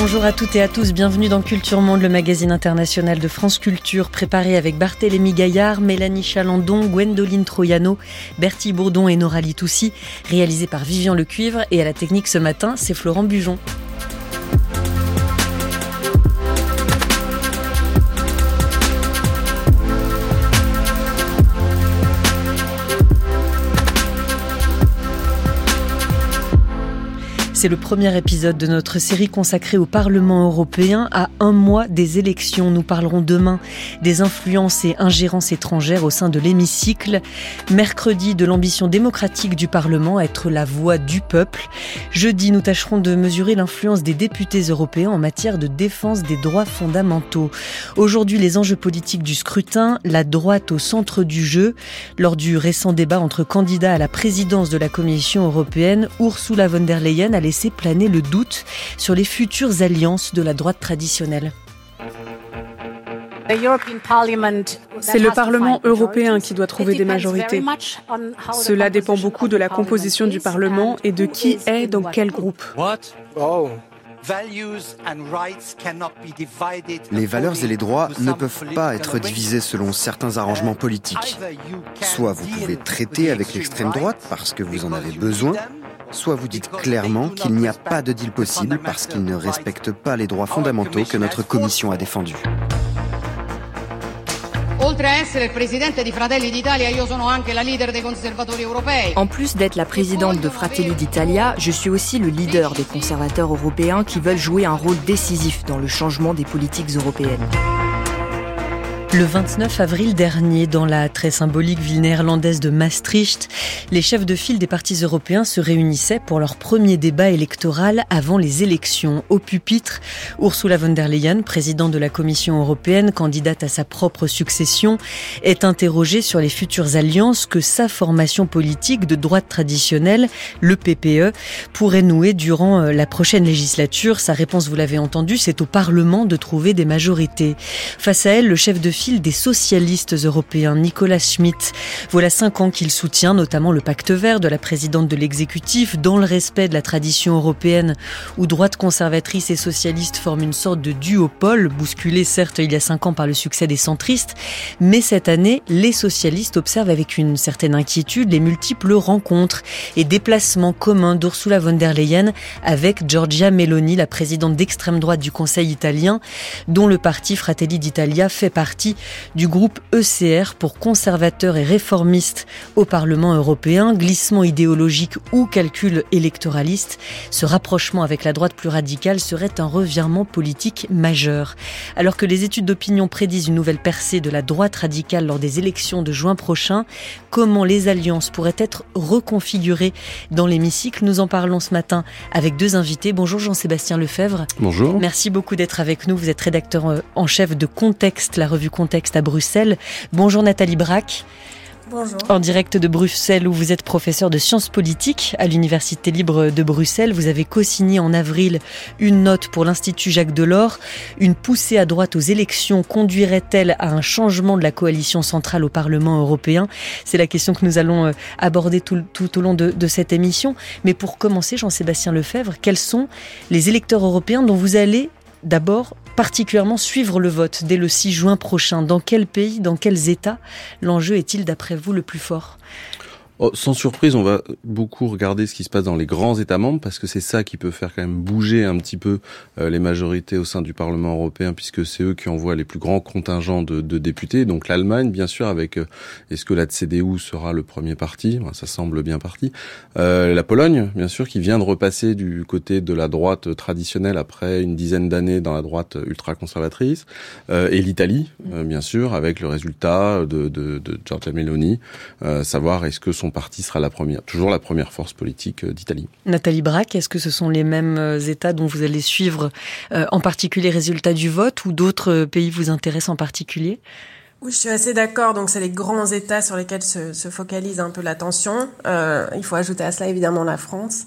Bonjour à toutes et à tous, bienvenue dans Culture Monde, le magazine international de France Culture, préparé avec Barthélémy Gaillard, Mélanie Chalandon, Gwendoline Troiano, Bertie Bourdon et Nora Litoussi, réalisé par Vivian Lecuivre, et à la technique ce matin, c'est Florent Bujon. C'est le premier épisode de notre série consacrée au Parlement européen à un mois des élections. Nous parlerons demain des influences et ingérences étrangères au sein de l'hémicycle. Mercredi, de l'ambition démocratique du Parlement à être la voix du peuple. Jeudi, nous tâcherons de mesurer l'influence des députés européens en matière de défense des droits fondamentaux. Aujourd'hui, les enjeux politiques du scrutin, la droite au centre du jeu. Lors du récent débat entre candidats à la présidence de la Commission européenne, Ursula von der Leyen a laissé planer le doute sur les futures alliances de la droite traditionnelle. C'est le Parlement européen qui doit trouver des majorités. Cela dépend beaucoup de la composition du Parlement et de qui est dans quel groupe. Les valeurs et les droits ne peuvent pas être divisés selon certains arrangements politiques. Soit vous pouvez traiter avec l'extrême droite parce que vous en avez besoin, soit vous dites clairement qu'il n'y a pas de deal possible parce qu'il ne respecte pas les droits fondamentaux que notre commission a défendus. En plus d'être la présidente de Fratelli d'Italia, je suis aussi le leader des conservateurs européens qui veulent jouer un rôle décisif dans le changement des politiques européennes. Le 29 avril dernier, dans la très symbolique ville néerlandaise de Maastricht, les chefs de file des partis européens se réunissaient pour leur premier débat électoral avant les élections. Au pupitre, Ursula von der Leyen, présidente de la Commission européenne, candidate à sa propre succession, est interrogée sur les futures alliances que sa formation politique de droite traditionnelle, le PPE, pourrait nouer durant la prochaine législature. Sa réponse, vous l'avez entendu, c'est au Parlement de trouver des majorités. Face à elle, le chef de file des socialistes européens, Nicolas Schmit. Voilà 5 ans qu'il soutient notamment le pacte vert de la présidente de l'exécutif, dans le respect de la tradition européenne où droite conservatrice et socialiste forment une sorte de duopole, bousculé certes il y a 5 ans par le succès des centristes, mais cette année, les socialistes observent avec une certaine inquiétude les multiples rencontres et déplacements communs d'Ursula von der Leyen avec Giorgia Meloni, la présidente d'extrême droite du Conseil italien, dont le parti Fratelli d'Italia fait partie du groupe ECR pour conservateurs et réformistes au Parlement européen. Glissement idéologique ou calcul électoraliste, ce rapprochement avec la droite plus radicale serait un revirement politique majeur. Alors que les études d'opinion prédisent une nouvelle percée de la droite radicale lors des élections de juin prochain, comment les alliances pourraient être reconfigurées dans l'hémicycle? Nous en parlons ce matin avec 2 invités. Bonjour Jean-Sébastien Lefebvre. Bonjour. Merci beaucoup d'être avec nous. Vous êtes rédacteur en chef de Contexte, la revue Contexte à Bruxelles. Bonjour Nathalie Braque. Bonjour. En direct de Bruxelles, où vous êtes professeur de sciences politiques à l'Université libre de Bruxelles. Vous avez co-signé en avril une note pour l'Institut Jacques Delors. Une poussée à droite aux élections conduirait-elle à un changement de la coalition centrale au Parlement européen? C'est la question que nous allons aborder tout au long de cette émission. Mais pour commencer, Jean-Sébastien Lefebvre, quels sont les électeurs européens dont vous allez d'abord particulièrement suivre le vote dès le 6 juin prochain? Dans quel pays, dans quels États l'enjeu est-il d'après vous le plus fort? Sans surprise, on va beaucoup regarder ce qui se passe dans les grands États membres parce que c'est ça qui peut faire quand même bouger un petit peu les majorités au sein du Parlement européen puisque c'est eux qui envoient les plus grands contingents de députés. Donc l'Allemagne, bien sûr, avec est-ce que la CDU sera le premier parti? Ça semble bien parti. La Pologne, bien sûr, qui vient de repasser du côté de la droite traditionnelle après une dizaine d'années dans la droite ultra-conservatrice. Et l'Italie, bien sûr, avec le résultat de Giorgia Meloni. Savoir est-ce que son parti sera toujours la première force politique d'Italie. Nathalie Braque, est-ce que ce sont les mêmes États dont vous allez suivre en particulier les résultats du vote ou d'autres pays vous intéressent en particulier? Oui, je suis assez d'accord. Donc, c'est les grands États sur lesquels se focalise un peu l'attention. Il faut ajouter à cela, évidemment, la France,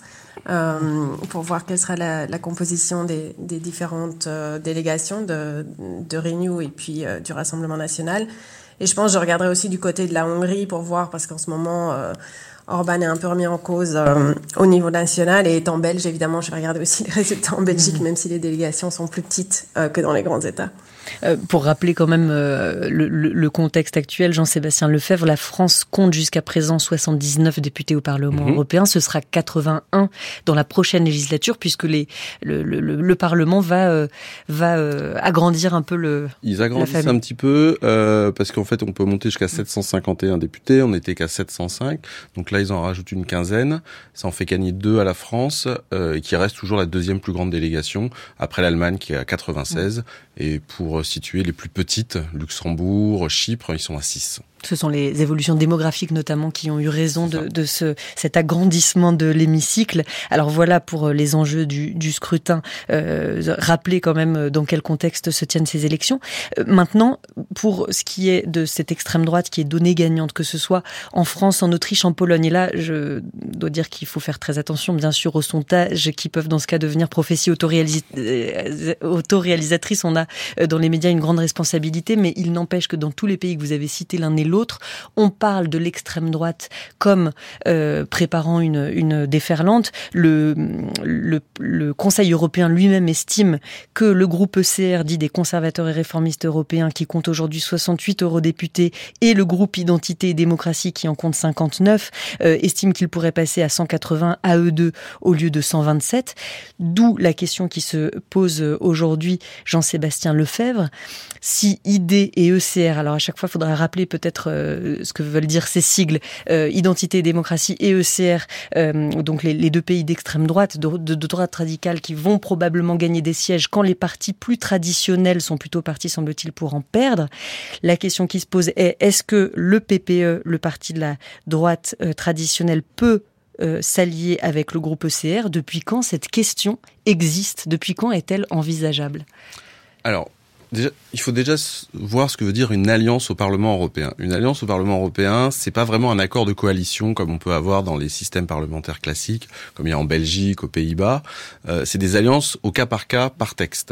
pour voir quelle sera la composition des différentes délégations de Renew et puis du Rassemblement national. Et je pense que je regarderai aussi du côté de la Hongrie pour voir, parce qu'en ce moment, Orban est un peu remis en cause au niveau national. Et étant belge, évidemment, je vais regarder aussi les résultats en Belgique, même si les délégations sont plus petites que dans les grands États. Pour rappeler quand même le contexte actuel, Jean-Sébastien Lefebvre, la France compte jusqu'à présent 79 députés au Parlement européen. Ce sera 81 dans la prochaine législature, puisque le Parlement va agrandir un peu Ils agrandissent un petit peu, parce qu'en fait, on peut monter jusqu'à 751 députés. On n'était qu'à 705. Donc là, ils en rajoutent une quinzaine. Ça en fait gagner 2 à la France, et qui reste toujours la deuxième plus grande délégation, après l'Allemagne qui est à 96. Et pour situer les plus petites, Luxembourg, Chypre, ils sont à 6. Ce sont les évolutions démographiques notamment qui ont eu raison de cet agrandissement de l'hémicycle. Alors voilà pour les enjeux du scrutin. Rappelez quand même dans quel contexte se tiennent ces élections. Maintenant, pour ce qui est de cette extrême droite qui est donnée gagnante, que ce soit en France, en Autriche, en Pologne. Et là, je dois dire qu'il faut faire très attention, bien sûr, aux sondages qui peuvent dans ce cas devenir prophéties autoréalisatrices. On a dans les médias une grande responsabilité, mais il n'empêche que dans tous les pays que vous avez cités l'un et l'autre, on parle de l'extrême droite comme préparant une déferlante. Le Conseil européen lui-même estime que le groupe ECR, dit des conservateurs et réformistes européens, qui compte aujourd'hui 68 eurodéputés, et le groupe Identité et démocratie, qui en compte 59, estime qu'il pourrait passer à 180 à eux deux au lieu de 127. D'où la question qui se pose aujourd'hui, Jean-Sébastien Lefebvre, si ID et ECR, alors à chaque fois il faudra rappeler peut-être ce que veulent dire ces sigles, Identité et démocratie et ECR, donc les deux pays d'extrême droite, de droite radicale, qui vont probablement gagner des sièges quand les partis plus traditionnels sont plutôt partis, semble-t-il, pour en perdre. La question qui se pose est, est-ce que le PPE, le parti de la droite traditionnelle, peut s'allier avec le groupe ECR? Depuis quand cette question existe? Depuis quand est-elle envisageable? Alors, déjà, il faut déjà voir ce que veut dire une alliance au Parlement européen. Une alliance au Parlement européen, c'est pas vraiment un accord de coalition comme on peut avoir dans les systèmes parlementaires classiques, comme il y a en Belgique, aux Pays-Bas. C'est des alliances au cas, par texte.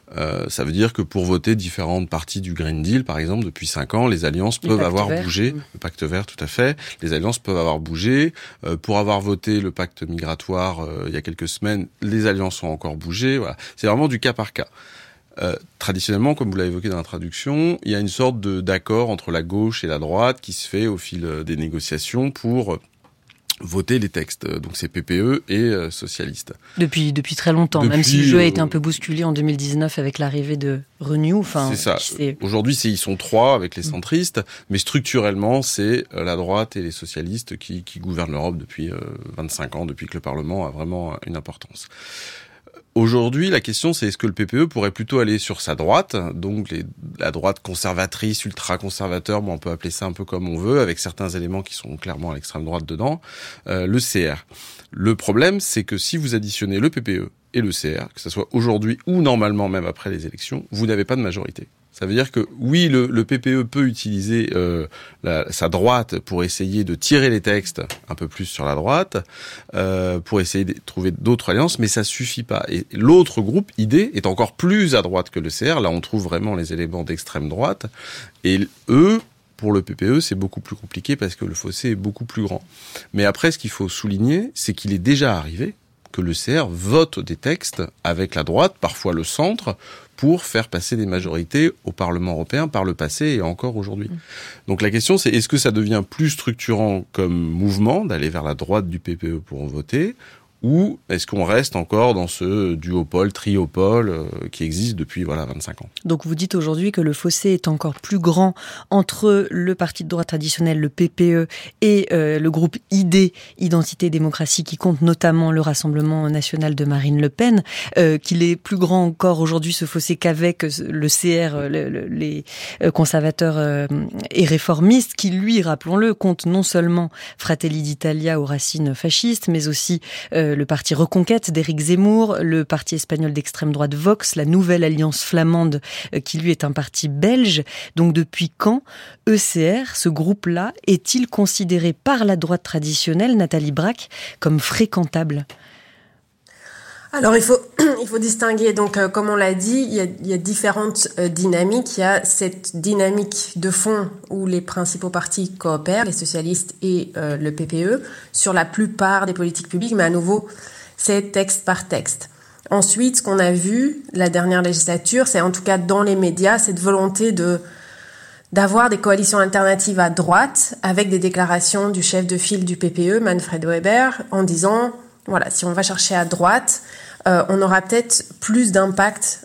Ça veut dire que pour voter différentes parties du Green Deal, par exemple, depuis 5 ans, les alliances peuvent avoir bougé. Le pacte vert, tout à fait. Les alliances peuvent avoir bougé. Pour avoir voté le pacte migratoire il y a quelques semaines, les alliances ont encore bougé. Voilà. C'est vraiment du cas par cas. Traditionnellement, comme vous l'avez évoqué dans l'introduction, il y a une sorte d'accord entre la gauche et la droite qui se fait au fil des négociations pour voter les textes. Donc c'est PPE et socialistes. Depuis très longtemps, même si le jeu a été un peu bousculé en 2019 avec l'arrivée de Renew. Enfin, c'est ça. Aujourd'hui, ils sont 3 avec les centristes, mais structurellement, c'est la droite et les socialistes qui gouvernent l'Europe depuis 25 ans, depuis que le Parlement a vraiment une importance. Aujourd'hui, la question, c'est est-ce que le PPE pourrait plutôt aller sur sa droite, donc la droite conservatrice, ultra-conservateur, bon, on peut appeler ça un peu comme on veut, avec certains éléments qui sont clairement à l'extrême droite dedans, le CR. Le problème, c'est que si vous additionnez le PPE et le CR, que ce soit aujourd'hui ou normalement même après les élections, vous n'avez pas de majorité. Ça veut dire que oui, le PPE peut utiliser sa droite pour essayer de tirer les textes un peu plus sur la droite, pour essayer de trouver d'autres alliances, mais ça suffit pas. Et l'autre groupe, ID, est encore plus à droite que le CR. Là, on trouve vraiment les éléments d'extrême droite. Et eux, pour le PPE, c'est beaucoup plus compliqué parce que le fossé est beaucoup plus grand. Mais après, ce qu'il faut souligner, c'est qu'il est déjà arrivé que le CR vote des textes avec la droite, parfois le centre, pour faire passer des majorités au Parlement européen par le passé et encore aujourd'hui. Donc la question, c'est est-ce que ça devient plus structurant comme mouvement d'aller vers la droite du PPE pour en voter, ou est-ce qu'on reste encore dans ce duopole, triopole qui existe depuis 25 ans? Donc vous dites aujourd'hui que le fossé est encore plus grand entre le parti de droite traditionnel, le PPE, et le groupe ID, Identité et démocratie, qui compte notamment le Rassemblement national de Marine Le Pen, qu'il est plus grand encore aujourd'hui ce fossé qu'avec le CR, les conservateurs et réformistes, qui lui, rappelons-le, compte non seulement Fratelli d'Italia aux racines fascistes, mais aussi le parti Reconquête d'Éric Zemmour, le parti espagnol d'extrême droite Vox, la nouvelle alliance flamande qui lui est un parti belge. Donc depuis quand ECR, ce groupe-là, est-il considéré par la droite traditionnelle, Nathalie Brach, comme fréquentable ? Alors il faut distinguer, donc comme on l'a dit, il y a différentes dynamiques. Il y a cette dynamique de fond où les principaux partis coopèrent, les socialistes et le PPE, sur la plupart des politiques publiques, mais à nouveau, c'est texte par texte. Ensuite, ce qu'on a vu la dernière législature, c'est en tout cas dans les médias, cette volonté d'avoir des coalitions alternatives à droite, avec des déclarations du chef de file du PPE, Manfred Weber, en disant, voilà, si on va chercher à droite, on aura peut-être plus d'impact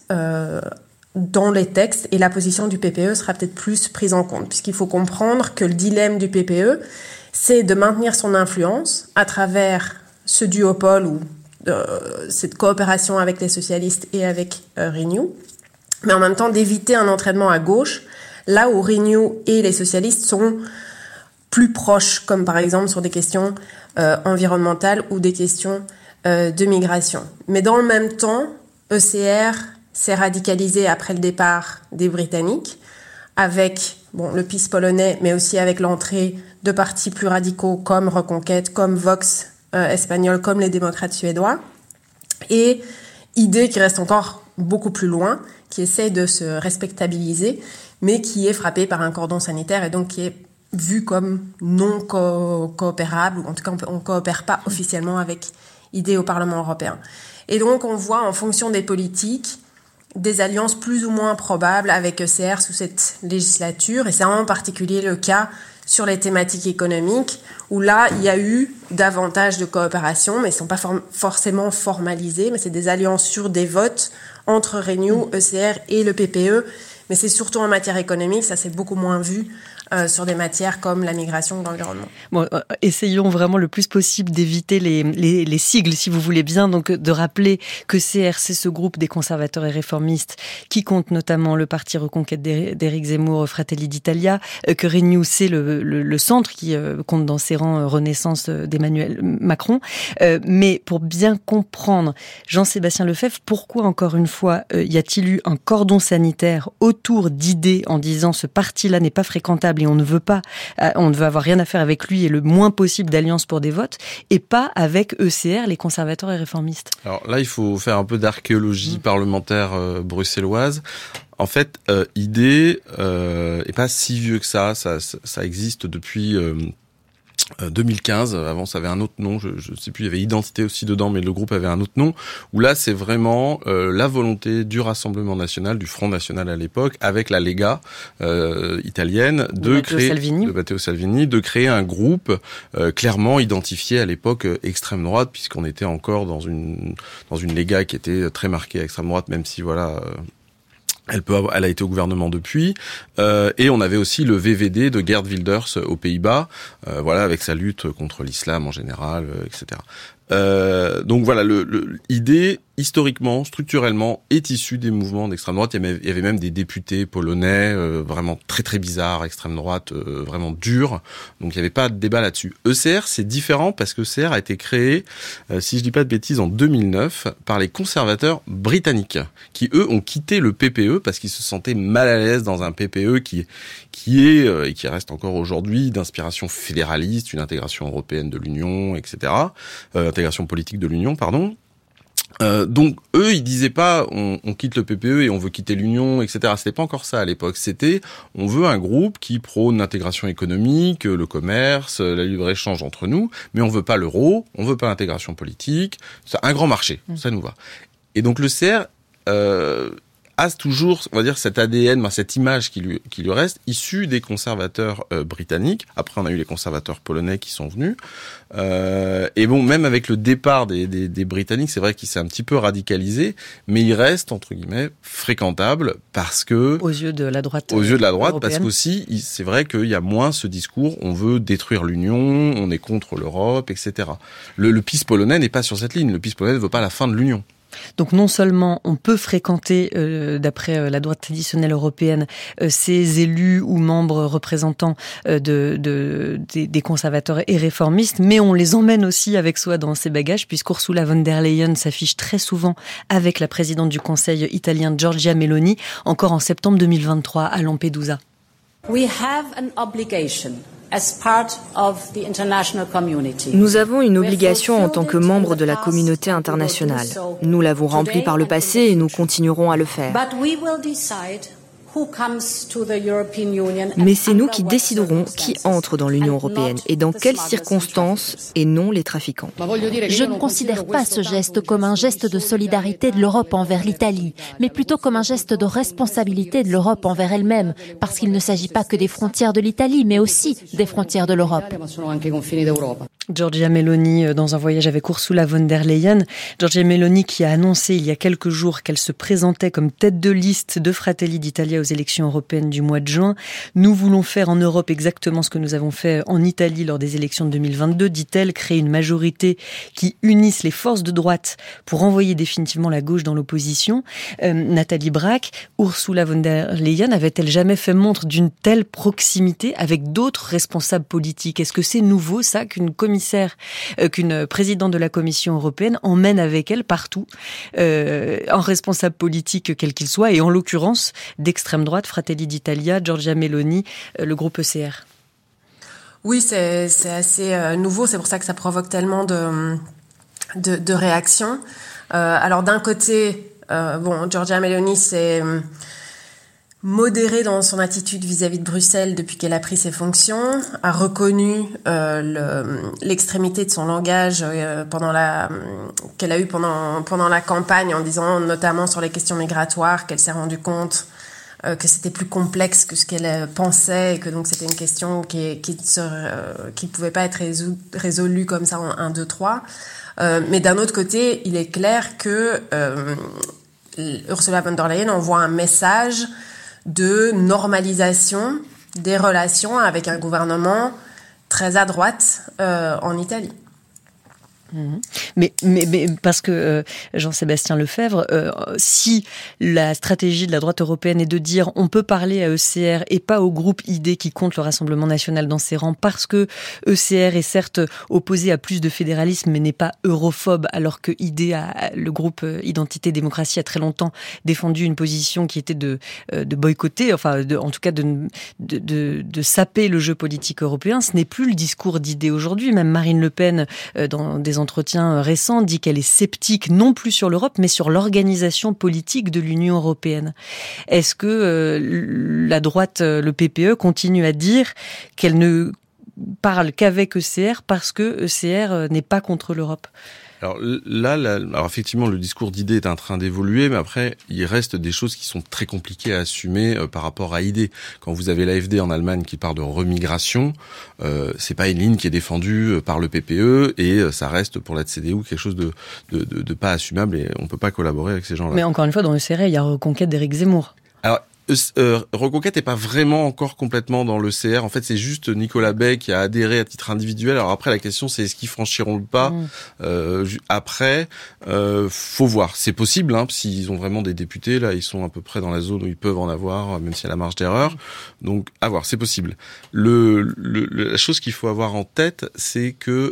dans les textes et la position du PPE sera peut-être plus prise en compte, puisqu'il faut comprendre que le dilemme du PPE, c'est de maintenir son influence à travers ce duopole ou cette coopération avec les socialistes et avec Renew, mais en même temps d'éviter un entraînement à gauche, là où Renew et les socialistes sont plus proches, comme par exemple sur des questions environnementales ou des questions de migration. Mais dans le même temps, ECR s'est radicalisé après le départ des Britanniques, avec le PiS polonais, mais aussi avec l'entrée de partis plus radicaux comme Reconquête, comme Vox espagnol, comme les démocrates suédois, et idée qui reste encore beaucoup plus loin, qui essaie de se respectabiliser, mais qui est frappée par un cordon sanitaire et donc qui est vu comme non coopérable, ou en tout cas on ne coopère pas officiellement avec idée au Parlement européen. Et donc on voit en fonction des politiques des alliances plus ou moins probables avec ECR sous cette législature, et c'est en particulier le cas sur les thématiques économiques, où là, il y a eu davantage de coopération, mais ils ne sont pas forcément formalisés, mais c'est des alliances sur des votes entre Renew, ECR et le PPE, mais c'est surtout en matière économique, ça c'est beaucoup moins vu sur des matières comme la migration ou l'environnement. Bon, essayons vraiment le plus possible d'éviter les sigles, si vous voulez bien, donc de rappeler que CR, c'est ce groupe des conservateurs et réformistes qui compte notamment le parti Reconquête d'Éric Zemmour, Fratelli d'Italia, que Renew, c'est le centre qui compte dans ses rangs Renaissance d'Emmanuel Macron. Mais pour bien comprendre, Jean-Sébastien Lefebvre, pourquoi encore une fois y a-t-il eu un cordon sanitaire autour d'idées en disant ce parti-là n'est pas fréquentable et on ne veut avoir rien à faire avec lui et le moins possible d'alliance pour des votes, et pas avec ECR, les conservateurs et réformistes? Alors là, il faut faire un peu d'archéologie parlementaire bruxelloise. En fait, idée est pas si vieux que ça existe depuis 2015, avant ça avait un autre nom, je sais plus, il y avait Identité aussi dedans, mais le groupe avait un autre nom, où là c'est vraiment la volonté du Rassemblement National, du Front National à l'époque, avec la Lega italienne, de Matteo Salvini, de créer un groupe clairement identifié à l'époque extrême droite, puisqu'on était encore dans une Lega qui était très marquée à extrême droite, même si voilà... Elle a été au gouvernement depuis, et on avait aussi le VVD de Geert Wilders aux Pays-Bas, voilà, avec sa lutte contre l'islam en général, etc. Donc voilà, l'idée historiquement, structurellement, est issue des mouvements d'extrême droite. Il y avait même des députés polonais vraiment très très bizarres, extrême droite, vraiment durs. Donc il n'y avait pas de débat là-dessus. ECR, c'est différent parce que ECR a été créé, si je dis pas de bêtises, en 2009 par les conservateurs britanniques, qui eux ont quitté le PPE parce qu'ils se sentaient mal à l'aise dans un PPE qui est et qui reste encore aujourd'hui d'inspiration fédéraliste, une intégration européenne de l'Union, etc. Intégration politique de l'Union, pardon. Donc eux, ils disaient pas on quitte le PPE et on veut quitter l'Union, etc. C'était pas encore ça à l'époque. C'était on veut un groupe qui prône l'intégration économique, le commerce, la libre-échange entre nous, mais on veut pas l'euro, on veut pas l'intégration politique. C'est un grand marché, ça nous va. Et donc le CR a toujours, on va dire, cet ADN, cette image qui lui reste, issue des conservateurs britanniques. Après, on a eu les conservateurs polonais qui sont venus. Et bon, même avec le départ des Britanniques, c'est vrai qu'il s'est un petit peu radicalisé, mais il reste, entre guillemets, fréquentable parce que... Aux yeux de la droite européenne. Parce qu'aussi, c'est vrai qu'il y a moins ce discours, on veut détruire l'Union, on est contre l'Europe, etc. Le PiS polonais n'est pas sur cette ligne. Le PiS polonais ne veut pas la fin de l'Union. Donc non seulement on peut fréquenter, d'après la droite traditionnelle européenne, ces élus ou membres représentants des conservateurs et réformistes, mais on les emmène aussi avec soi dans ses bagages, puisqu'Ursula von der Leyen s'affiche très souvent avec la présidente du Conseil italien Giorgia Meloni, encore en septembre 2023 à Lampedusa. We have an obligation Nous avons une obligation en tant que membres de la communauté internationale. Nous l'avons remplie par le passé et nous continuerons à le faire. Mais c'est nous qui déciderons qui entre dans l'Union européenne et dans quelles circonstances et non les trafiquants. Je ne considère pas ce geste comme un geste de solidarité de l'Europe envers l'Italie, mais plutôt comme un geste de responsabilité de l'Europe envers elle-même, parce qu'il ne s'agit pas que des frontières de l'Italie, mais aussi des frontières de l'Europe. Giorgia Meloni dans un voyage avec Ursula von der Leyen. Giorgia Meloni qui a annoncé il y a quelques jours qu'elle se présentait comme tête de liste de Fratelli d'Italia aux élections européennes du mois de juin. Nous voulons faire en Europe exactement ce que nous avons fait en Italie lors des élections de 2022, dit-elle, créer une majorité qui unisse les forces de droite pour envoyer définitivement la gauche dans l'opposition. Nathalie Brach, Ursula von der Leyen avait-elle jamais fait montre d'une telle proximité avec d'autres responsables politiques ? Est-ce que c'est nouveau ça qu'une présidente de la Commission européenne emmène avec elle partout un responsable politique quel qu'il soit, et en l'occurrence d'extrême droite, Fratelli d'Italia, Giorgia Meloni, le groupe ECR? Oui, c'est assez nouveau, c'est pour ça que ça provoque tellement de réactions. Alors d'un côté, Giorgia Meloni s'est modérée dans son attitude vis-à-vis de Bruxelles depuis qu'elle a pris ses fonctions, a reconnu l'extrémité de son langage qu'elle a eu pendant la campagne, en disant notamment sur les questions migratoires qu'elle s'est rendue compte que c'était plus complexe que ce qu'elle pensait, et que donc c'était une question qui pouvait pas être résolue comme ça en 1, 2, 3. Mais d'un autre côté, il est clair que Ursula von der Leyen envoie un message de normalisation des relations avec un gouvernement très à droite en Italie. Mais parce que Jean-Sébastien Lefebvre, si la stratégie de la droite européenne est de dire on peut parler à ECR et pas au groupe ID qui compte le Rassemblement national dans ses rangs, parce que ECR est certes opposé à plus de fédéralisme mais n'est pas europhobe, alors que ID, le groupe Identité Démocratie, a très longtemps défendu une position qui était de boycotter, en tout cas de saper le jeu politique européen. Ce n'est plus le discours d'ID aujourd'hui. Même Marine Le Pen, dans des entretiens récents, dit qu'elle est sceptique non plus sur l'Europe, mais sur l'organisation politique de l'Union européenne. Est-ce que la droite, le PPE, continue à dire qu'elle ne parle qu'avec ECR parce que ECR n'est pas contre l'Europe ? Alors alors effectivement, le discours d'ID est en train d'évoluer, mais après, il reste des choses qui sont très compliquées à assumer par rapport à ID. Quand vous avez l'AfD en Allemagne qui parle de remigration, c'est pas une ligne qui est défendue par le PPE, et ça reste pour la CDU quelque chose de pas assumable, et on peut pas collaborer avec ces gens-là. Mais encore une fois, dans le CR, il y a reconquête d'Éric Zemmour. Alors, Reconquête n'est pas vraiment encore complètement dans le CR. En fait, c'est juste Nicolas Bay qui a adhéré à titre individuel. Alors après, la question, c'est est-ce qu'ils franchiront le pas après, faut voir. C'est possible, s'ils ont vraiment des députés. Là, ils sont à peu près dans la zone où ils peuvent en avoir, même s'il y a la marge d'erreur. Donc, à voir, c'est possible. La chose qu'il faut avoir en tête, c'est que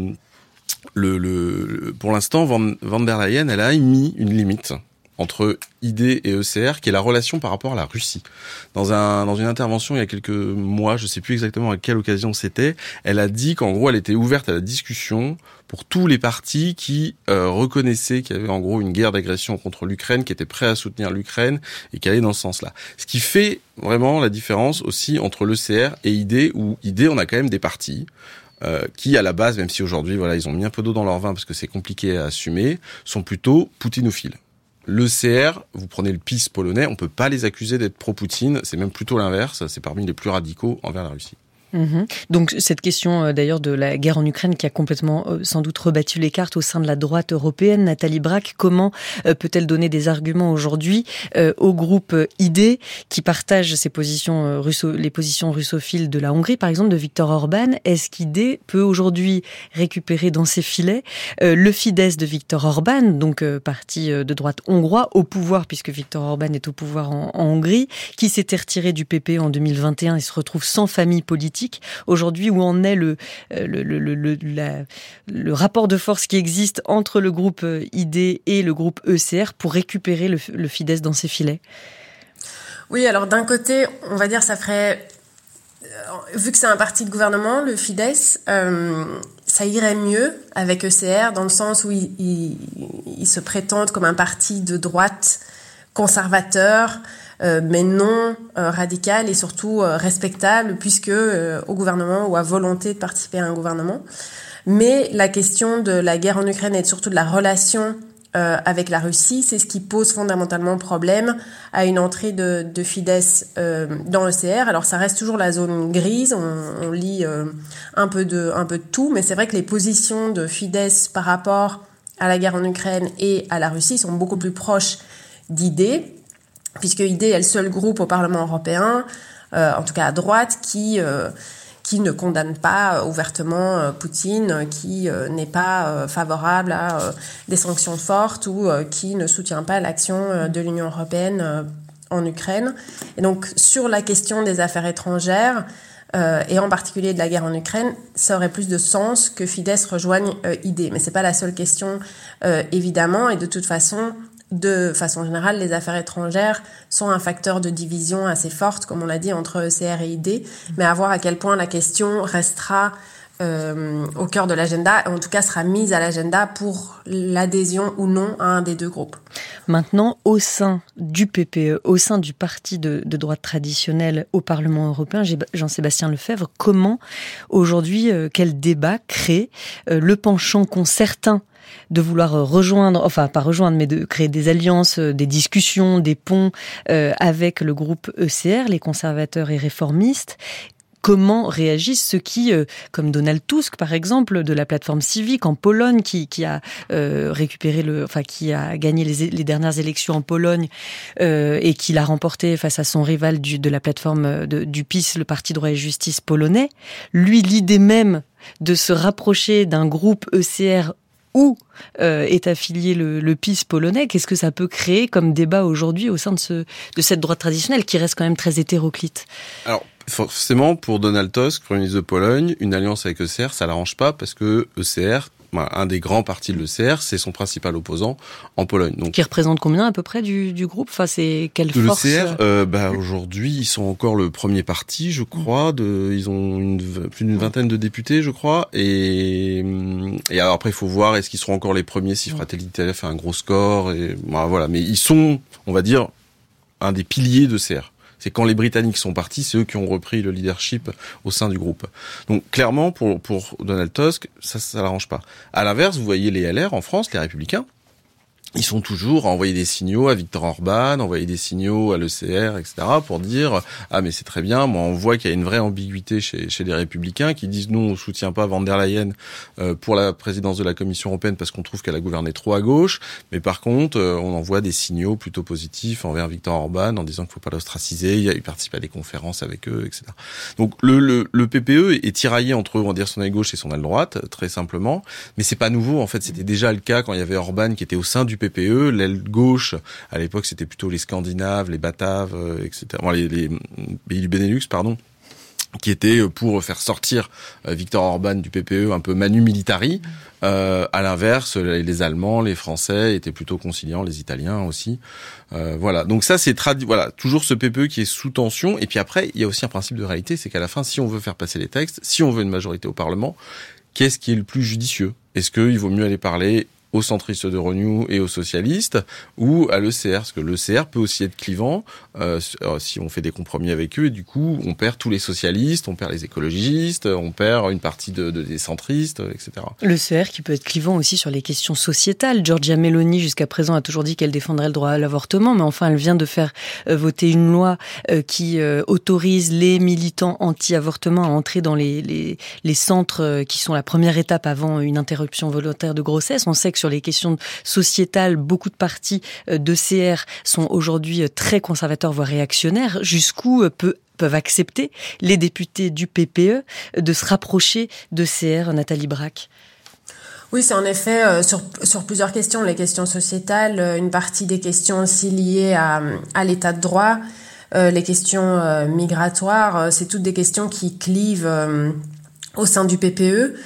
pour l'instant, Van der Leyen, elle a émis une limite entre ID et ECR, qui est la relation par rapport à la Russie. Dans une intervention il y a quelques mois, je sais plus exactement à quelle occasion c'était, elle a dit qu'en gros elle était ouverte à la discussion pour tous les partis qui reconnaissaient qu'il y avait en gros une guerre d'agression contre l'Ukraine, qui étaient prêts à soutenir l'Ukraine et qui allaient dans ce sens-là. Ce qui fait vraiment la différence aussi entre l'ECR et ID, où ID on a quand même des partis qui à la base, même si aujourd'hui ils ont mis un peu d'eau dans leur vin parce que c'est compliqué à assumer, sont plutôt poutinophiles. Le CR, vous prenez le PiS polonais, on peut pas les accuser d'être pro-Poutine, c'est même plutôt l'inverse, c'est parmi les plus radicaux envers la Russie. Donc cette question d'ailleurs de la guerre en Ukraine qui a complètement sans doute rebattu les cartes au sein de la droite européenne, Nathalie Brach, comment peut-elle donner des arguments aujourd'hui au groupe ID qui partage ces positions les positions russophiles de la Hongrie, par exemple de Viktor Orban? Est-ce qu'ID peut aujourd'hui récupérer dans ses filets le Fidesz de Viktor Orban, donc parti de droite hongrois au pouvoir, puisque Viktor Orban est au pouvoir en Hongrie, qui s'était retiré du PP en 2021 et se retrouve sans famille politique? Aujourd'hui, où en est le rapport de force qui existe entre le groupe ID et le groupe ECR pour récupérer le Fidesz dans ses filets? Oui, alors d'un côté, on va dire ça ferait vu que c'est un parti de gouvernement, le Fidesz, ça irait mieux avec ECR dans le sens où ils se prétendent comme un parti de droite conservateur, mais non radical et surtout respectable puisque au gouvernement ou à volonté de participer à un gouvernement. Mais la question de la guerre en Ukraine et surtout de la relation avec la Russie, c'est ce qui pose fondamentalement problème à une entrée de Fidesz dans l'ECR. Alors ça reste toujours la zone grise, on lit un peu de tout, mais c'est vrai que les positions de Fidesz par rapport à la guerre en Ukraine et à la Russie sont beaucoup plus proches d'ID, puisque ID est le seul groupe au Parlement européen, en tout cas à droite, qui ne condamne pas ouvertement Poutine, qui n'est pas favorable à des sanctions fortes ou qui ne soutient pas l'action de l'Union européenne en Ukraine. Et donc, sur la question des affaires étrangères, et en particulier de la guerre en Ukraine, ça aurait plus de sens que Fidesz rejoigne ID. Mais c'est pas la seule question, évidemment, et de toute façon, de façon générale, les affaires étrangères sont un facteur de division assez forte, comme on l'a dit, entre ECR et ID, mais à voir à quel point la question restera au cœur de l'agenda, et en tout cas sera mise à l'agenda pour l'adhésion ou non à un des deux groupes. Maintenant, au sein du PPE, au sein du parti de droite traditionnel au Parlement européen, Jean-Sébastien Lefebvre, comment aujourd'hui, quel débat crée le penchant qu'ont certains de vouloir rejoindre, enfin pas rejoindre, mais de créer des alliances, des discussions, des ponts avec le groupe ECR, les conservateurs et réformistes. Comment réagissent ceux qui, comme Donald Tusk par exemple, de la plateforme civique en Pologne, qui a récupéré qui a gagné les dernières élections en Pologne et qui l'a remporté face à son rival de la plateforme du PiS, le Parti droit et justice polonais. Lui, l'idée même de se rapprocher d'un groupe ECR où est affilié le PiS polonais, qu'est-ce que ça peut créer comme débat aujourd'hui au sein de cette droite traditionnelle qui reste quand même très hétéroclite? Alors, forcément, pour Donald Tusk, Premier ministre de Pologne, une alliance avec ECR, ça l'arrange pas parce que ECR, un des grands partis de l'ECR, c'est son principal opposant en Pologne. Donc, qui représente combien à peu près du groupe? Enfin, c'est quelle force? L'ECR, aujourd'hui, ils sont encore le premier parti, je crois. Ils ont plus d'une vingtaine de députés, je crois. Et alors après, il faut voir est-ce qu'ils seront encore les premiers si Fratelli d'Italia fait un gros score. Et voilà. Mais ils sont, on va dire, un des piliers de l'ECR. C'est quand les Britanniques sont partis, c'est eux qui ont repris le leadership au sein du groupe. Donc clairement, pour Donald Tusk, ça l'arrange pas. À l'inverse, vous voyez les LR en France, les Républicains, ils sont toujours à envoyer des signaux à Viktor Orban, envoyer des signaux à l'ECR, etc., pour dire « Ah, mais c'est très bien, moi on voit qu'il y a une vraie ambiguïté chez les Républicains qui disent « Non, on soutient pas Van der Leyen pour la présidence de la Commission européenne parce qu'on trouve qu'elle a gouverné trop à gauche, mais par contre, on envoie des signaux plutôt positifs envers Viktor Orban en disant qu'il faut pas l'ostraciser, il participe à des conférences avec eux, etc. » Donc le PPE est tiraillé entre, on va dire, son aile gauche et son aile droite, très simplement, mais c'est pas nouveau, en fait, c'était déjà le cas quand il y avait Orban qui était au sein du PPE, l'aile gauche, à l'époque c'était plutôt les Scandinaves, les Bataves, etc. Bon, les pays du Benelux, pardon, qui étaient pour faire sortir Viktor Orban du PPE un peu manu militari. À l'inverse, les Allemands, les Français étaient plutôt conciliants, les Italiens aussi. Voilà. Donc ça, c'est voilà, toujours ce PPE qui est sous tension. Et puis après, il y a aussi un principe de réalité, c'est qu'à la fin, si on veut faire passer les textes, si on veut une majorité au Parlement, qu'est-ce qui est le plus judicieux? Est-ce qu'il vaut mieux aller parler aux centristes de Renew et aux socialistes, ou à l'ECR, parce que l'ECR peut aussi être clivant si on fait des compromis avec eux, et du coup, on perd tous les socialistes, on perd les écologistes, on perd une partie des centristes, etc. L'ECR qui peut être clivant aussi sur les questions sociétales. Giorgia Meloni, jusqu'à présent, a toujours dit qu'elle défendrait le droit à l'avortement, mais enfin, elle vient de faire voter une loi qui autorise les militants anti-avortement à entrer dans les centres qui sont la première étape avant une interruption volontaire de grossesse. On sait que sur les questions sociétales, beaucoup de partis d'ECR sont aujourd'hui très conservateurs, voire réactionnaires. Jusqu'où peuvent accepter les députés du PPE de se rapprocher d'ECR, Nathalie Brach? Oui, c'est en effet sur plusieurs questions. Les questions sociétales, une partie des questions aussi liées à l'état de droit, les questions migratoires, c'est toutes des questions qui clivent au sein du PPE.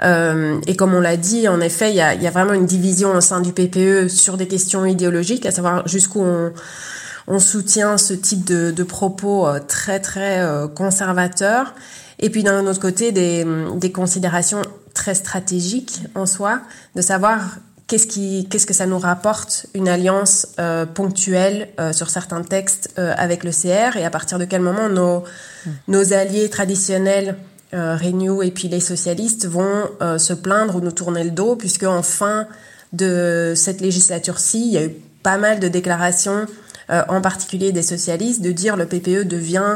Et comme on l'a dit, en effet, il y a vraiment une division au sein du PPE sur des questions idéologiques, à savoir jusqu'où on soutient ce type de propos très très conservateurs. Et puis d'un autre côté, des considérations très stratégiques en soi, de savoir qu'est-ce que ça nous rapporte une alliance ponctuelle sur certains textes avec le CR, et à partir de quel moment nos alliés traditionnels Renew et puis les socialistes vont se plaindre ou nous tourner le dos, puisque en fin de cette législature-ci, il y a eu pas mal de déclarations, en particulier des socialistes, de dire le PPE devient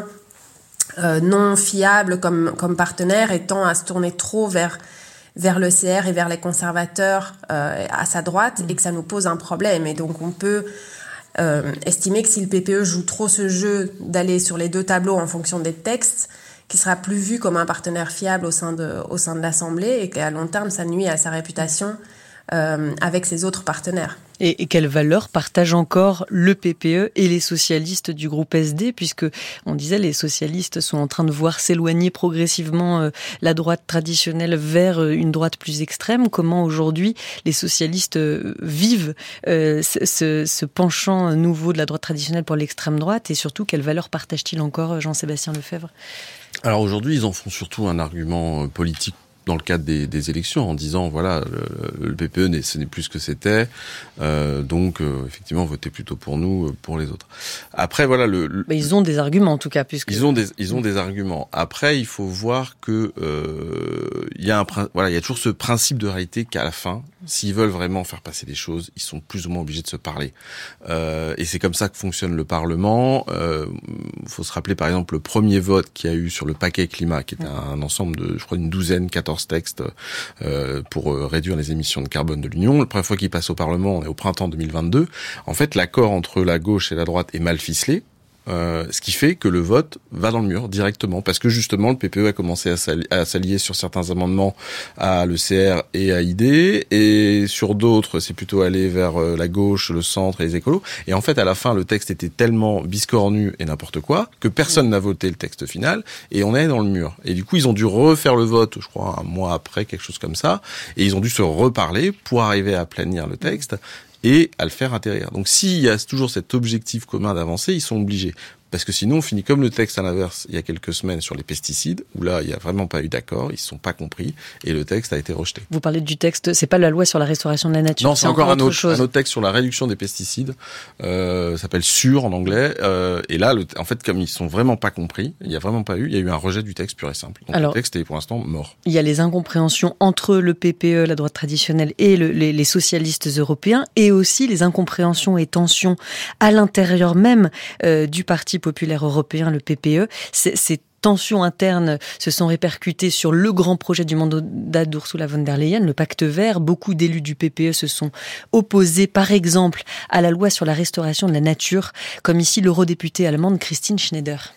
non fiable comme partenaire et tend à se tourner trop vers le CR et vers les conservateurs à sa droite, et que ça nous pose un problème. Et donc on peut estimer que si le PPE joue trop ce jeu d'aller sur les deux tableaux en fonction des textes, qu'il sera plus vu comme un partenaire fiable au sein de l'Assemblée, et qu'à long terme ça nuit à sa réputation avec ses autres partenaires. Et quelle valeur partagent encore le PPE et les socialistes du groupe SD, puisque on disait les socialistes sont en train de voir s'éloigner progressivement la droite traditionnelle vers une droite plus extrême. Comment aujourd'hui les socialistes vivent ce penchant nouveau de la droite traditionnelle pour l'extrême droite, et surtout quelle valeur partagent-ils encore, Jean-Sébastien Lefebvre? Alors aujourd'hui, ils en font surtout un argument politique dans le cadre des élections, en disant voilà, le PPE ce n'est plus ce que c'était, donc effectivement votez plutôt pour nous, pour les autres. Après voilà Mais ils ont des arguments en tout cas, puisque ils ont des arguments. Après il faut voir que il y a toujours ce principe de réalité qu'à la fin, s'ils veulent vraiment faire passer des choses, ils sont plus ou moins obligés de se parler. Et c'est comme ça que fonctionne le Parlement. Faut se rappeler par exemple le premier vote qu'il y a eu sur le paquet climat, qui était un ensemble de, je crois, 14 textes pour réduire les émissions de carbone de l'Union. La première fois qu'il passe au Parlement, on est au printemps 2022. En fait, l'accord entre la gauche et la droite est mal ficelé. Ce qui fait que le vote va dans le mur directement, parce que justement le PPE a commencé à s'allier sur certains amendements à l'ECR et à ID, et sur d'autres c'est plutôt allé vers la gauche, le centre et les écolos, et en fait à la fin le texte était tellement biscornu et n'importe quoi que personne n'a voté le texte final, et on est dans le mur. Et du coup ils ont dû refaire le vote, je crois un mois après, quelque chose comme ça, et ils ont dû se reparler pour arriver à aplanir le texte et à le faire atterrir. Donc s'il y a toujours cet objectif commun d'avancer, ils sont obligés. Parce que sinon, on finit comme le texte à l'inverse il y a quelques semaines sur les pesticides, où là, il n'y a vraiment pas eu d'accord, ils ne se sont pas compris, et le texte a été rejeté. Vous parlez du texte, c'est pas la loi sur la restauration de la nature. Non, c'est encore un autre texte sur la réduction des pesticides, ça s'appelle SURE en anglais, et là, en fait, comme ils ne sont vraiment pas compris, il y a eu un rejet du texte pur et simple. Donc alors, le texte est pour l'instant mort. Il y a les incompréhensions entre le PPE, la droite traditionnelle, et les socialistes européens, et aussi les incompréhensions et tensions à l'intérieur même du Parti populaire européen, le PPE. Ces tensions internes se sont répercutées sur le grand projet du mandat d'Ursula von der Leyen, le pacte vert. Beaucoup d'élus du PPE se sont opposés, par exemple, à la loi sur la restauration de la nature, comme ici l'eurodéputée allemande Christine Schneider.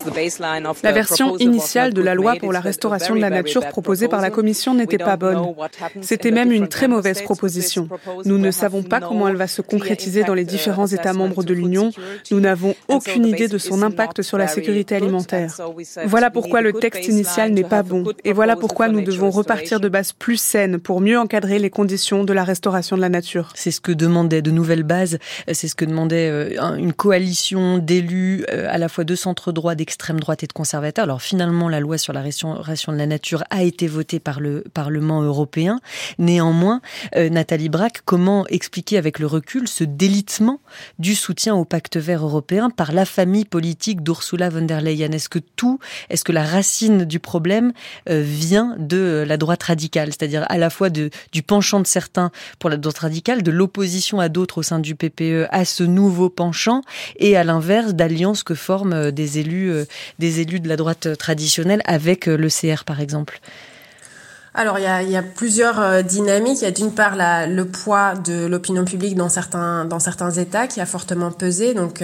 La version initiale de la loi pour la restauration de la nature proposée par la Commission n'était pas bonne. C'était même une très mauvaise proposition. Nous ne savons pas comment elle va se concrétiser dans les différents États membres de l'Union. Nous n'avons aucune idée de son impact sur la sécurité alimentaire. Voilà pourquoi le texte initial n'est pas bon. Et voilà pourquoi nous devons repartir de bases plus saines pour mieux encadrer les conditions de la restauration de la nature. C'est ce que demandaient de nouvelles bases, c'est ce que demandait une coalition d'élus à la fois de centre-droit, d'extrême droite et de conservateurs. Alors finalement, la loi sur la restauration de la nature a été votée par le Parlement européen. Néanmoins, Nathalie Brach, comment expliquer avec le recul ce délitement du soutien au pacte vert européen par la famille politique d'Ursula von der Leyen? Est-ce que la racine du problème vient de la droite radicale, c'est-à-dire à la fois du penchant de certains pour la droite radicale, de l'opposition à d'autres au sein du PPE à ce nouveau penchant, et à l'inverse d'alliances que forment des élus de la droite traditionnelle avec le CR par exemple? Alors il y a plusieurs dynamiques. Il y a d'une part le poids de l'opinion publique dans certains États qui a fortement pesé. Donc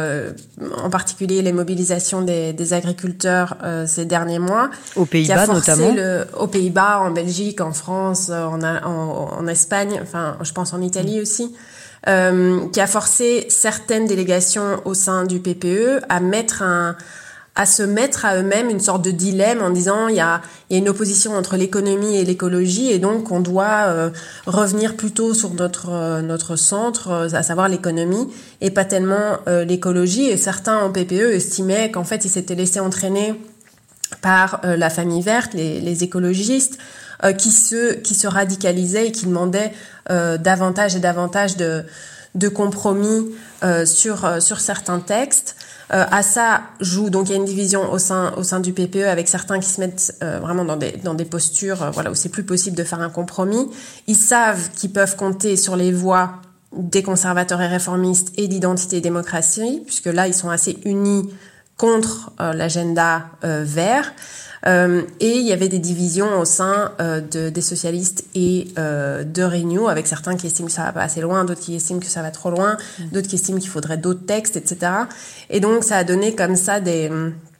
en particulier les mobilisations des agriculteurs ces derniers mois. Aux Pays-Bas notamment. Aux Pays-Bas, en Belgique, en France, en Espagne, enfin je pense en Italie aussi. Qui a forcé certaines délégations au sein du PPE à à se mettre à eux-mêmes une sorte de dilemme en disant il y a une opposition entre l'économie et l'écologie et donc on doit revenir plutôt sur notre centre, à savoir l'économie et pas tellement l'écologie. Et certains en PPE estimaient qu'en fait ils s'étaient laissés entraîner par la famille verte, les écologistes, qui se radicalisaient et qui demandaient davantage et davantage de compromis sur certains textes. À ça joue donc il y a une division au sein du PPE avec certains qui se mettent vraiment dans des postures où c'est plus possible de faire un compromis. Ils savent qu'ils peuvent compter sur les voix des conservateurs et réformistes et d'identité et démocratie, puisque là ils sont assez unis contre l'agenda vert. Et il y avait des divisions au sein des socialistes et de Renew, avec certains qui estiment que ça va pas assez loin, d'autres qui estiment que ça va trop loin, d'autres qui estiment qu'il faudrait d'autres textes, etc. Et donc ça a donné comme ça des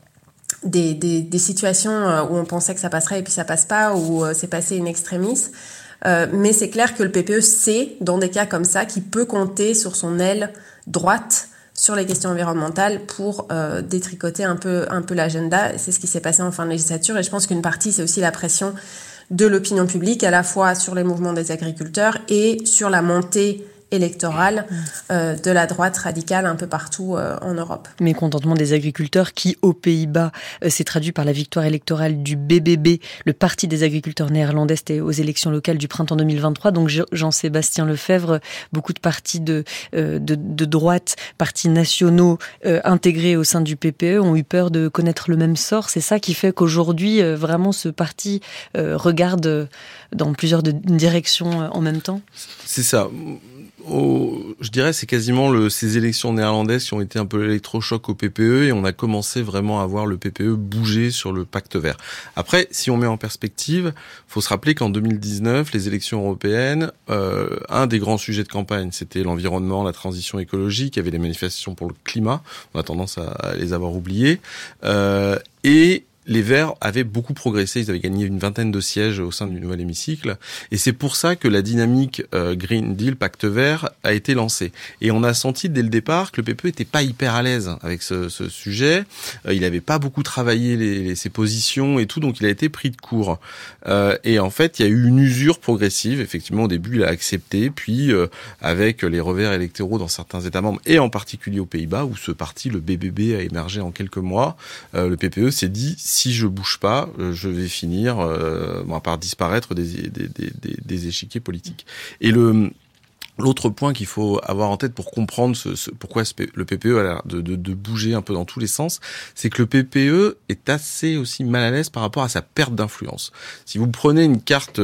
situations où on pensait que ça passerait et puis ça passe pas, où c'est passé in extremis. Mais c'est clair que le PPE sait, dans des cas comme ça, qu'il peut compter sur son aile droite sur les questions environnementales pour détricoter un peu l'agenda. C'est ce qui s'est passé en fin de législature et je pense qu'une partie, c'est aussi la pression de l'opinion publique, à la fois sur les mouvements des agriculteurs et sur la montée électorale de la droite radicale un peu partout en Europe. Mécontentement des agriculteurs qui, aux Pays-Bas, s'est traduit par la victoire électorale du BBB, le Parti des agriculteurs néerlandais, c'était aux élections locales du printemps 2023. Donc Jean-Sébastien Lefebvre, beaucoup de partis de droite, partis nationaux intégrés au sein du PPE ont eu peur de connaître le même sort. C'est ça qui fait qu'aujourd'hui, vraiment, ce parti regarde dans plusieurs directions en même temps. C'est ça. Je dirais c'est quasiment ces élections néerlandaises qui ont été un peu l'électrochoc au PPE et on a commencé vraiment à voir le PPE bouger sur le pacte vert. Après, si on met en perspective, faut se rappeler qu'en 2019, les élections européennes, un des grands sujets de campagne, c'était l'environnement, la transition écologique, il y avait les manifestations pour le climat, on a tendance à les avoir oubliées, et les Verts avaient beaucoup progressé, ils avaient gagné une 20aine de sièges au sein du nouvel hémicycle, et c'est pour ça que la dynamique Green Deal, Pacte Vert, a été lancée. Et on a senti dès le départ que le PPE était pas hyper à l'aise avec ce sujet, il avait pas beaucoup travaillé ses positions et tout, donc il a été pris de court. Et en fait, il y a eu une usure progressive, effectivement au début il a accepté, puis avec les revers électoraux dans certains États membres, et en particulier aux Pays-Bas, où ce parti, le BBB, a émergé en quelques mois, le PPE s'est dit, si je bouge pas, je vais finir par disparaître des échiquiers politiques. Et l'autre point qu'il faut avoir en tête pour comprendre pourquoi le PPE a l'air de bouger un peu dans tous les sens, c'est que le PPE est assez aussi mal à l'aise par rapport à sa perte d'influence. Si vous prenez une carte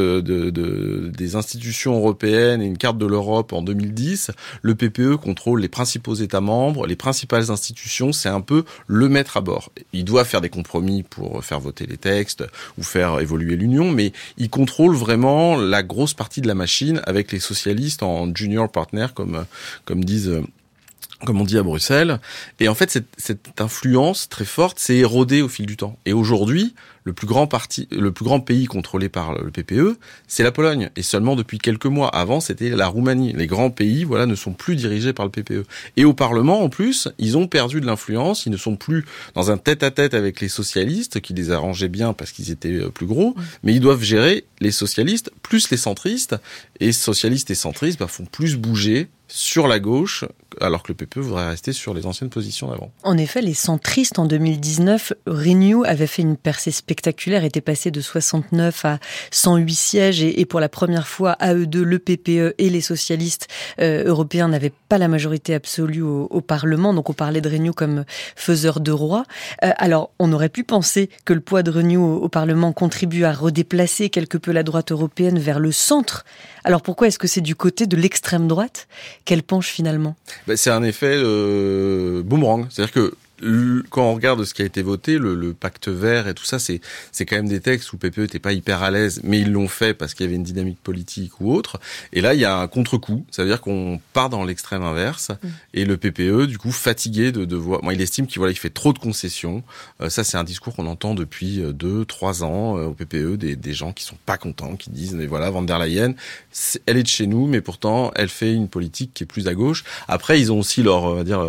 des institutions européennes et une carte de l'Europe en 2010, le PPE contrôle les principaux États membres, les principales institutions, c'est un peu le maître à bord. Il doit faire des compromis pour faire voter les textes ou faire évoluer l'Union, mais il contrôle vraiment la grosse partie de la machine avec les socialistes en junior partner, comme on dit à Bruxelles. Et en fait, cette influence très forte s'est érodée au fil du temps. Et aujourd'hui, le plus grand pays contrôlé par le PPE, c'est la Pologne. Et seulement depuis quelques mois. Avant, c'était la Roumanie. Les grands pays, ne sont plus dirigés par le PPE. Et au Parlement, en plus, ils ont perdu de l'influence. Ils ne sont plus dans un tête-à-tête avec les socialistes, qui les arrangeaient bien parce qu'ils étaient plus gros. Mais ils doivent gérer les socialistes plus les centristes. Et socialistes et centristes, font plus bouger sur la gauche, alors que le PPE voudrait rester sur les anciennes positions d'avant. En effet, les centristes, en 2019, Renew avait fait une percée spectaculaire, était passé de 69 à 108 sièges, et pour la première fois, à eux deux, le PPE et les socialistes européens n'avaient pas la majorité absolue au Parlement, donc on parlait de Renew comme faiseur de roi. Alors, on aurait pu penser que le poids de Renew au Parlement contribue à redéplacer quelque peu la droite européenne vers le centre. Alors pourquoi est-ce que c'est du côté de l'extrême droite qu'elle penche finalement ? C'est un effet boomerang. C'est-à-dire que quand on regarde ce qui a été voté, le pacte vert et tout ça, c'est quand même des textes où le PPE n'était pas hyper à l'aise, mais ils l'ont fait parce qu'il y avait une dynamique politique ou autre. Et là, il y a un contre-coup. Ça veut dire qu'on part dans l'extrême inverse. Et le PPE, du coup, fatigué de voir... il estime qu'il fait trop de concessions. Ça, c'est un discours qu'on entend depuis 2-3 ans au PPE, des gens qui sont pas contents, qui disent, mais voilà, Van der Leyen, elle est de chez nous, mais pourtant, elle fait une politique qui est plus à gauche. Après, ils ont aussi leur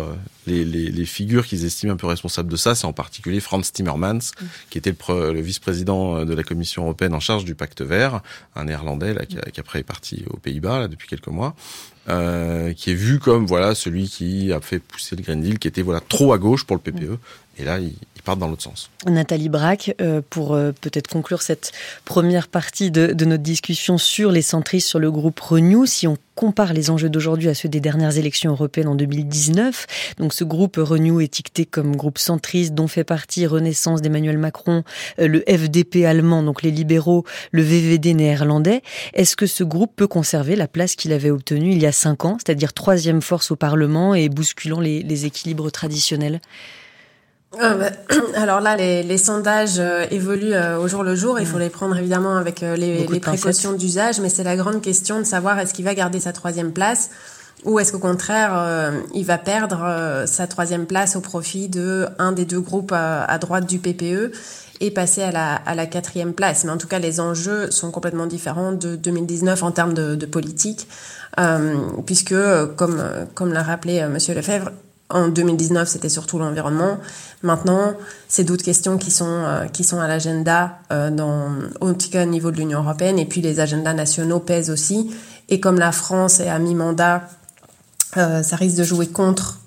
les figures qu'ils estiment un peu responsables de ça, c'est en particulier Frans Timmermans, qui était le vice-président de la Commission européenne en charge du Pacte vert, un Néerlandais là, qui après est parti aux Pays-Bas là, depuis quelques mois. Qui est vu comme celui qui a fait pousser le Green Deal, qui était trop à gauche pour le PPE. Et là, ils partent dans l'autre sens. Nathalie Brach, pour peut-être conclure cette première partie de notre discussion sur les centristes, sur le groupe Renew, si on compare les enjeux d'aujourd'hui à ceux des dernières élections européennes en 2019, donc ce groupe Renew étiqueté comme groupe centriste dont fait partie Renaissance d'Emmanuel Macron, le FDP allemand, donc les libéraux, le VVD néerlandais, est-ce que ce groupe peut conserver la place qu'il avait obtenue il y a 5 ans, c'est-à-dire 3e force au Parlement et bousculant les équilibres traditionnels ? Alors là, les sondages évoluent au jour le jour. Il faut les prendre évidemment avec les précautions d'usage, mais c'est la grande question de savoir est-ce qu'il va garder sa 3e place ou est-ce qu'au contraire il va perdre sa 3e place au profit de un des 2 groupes à droite du PPE et passer à la 4e place. Mais en tout cas, les enjeux sont complètement différents de 2019 en termes de politique, puisque comme l'a rappelé Monsieur Lefebvre, en 2019, c'était surtout l'environnement. Maintenant, c'est d'autres questions qui sont à l'agenda, au tout cas au niveau de l'Union européenne. Et puis, les agendas nationaux pèsent aussi. Et comme la France est à mi-mandat, ça risque de jouer contre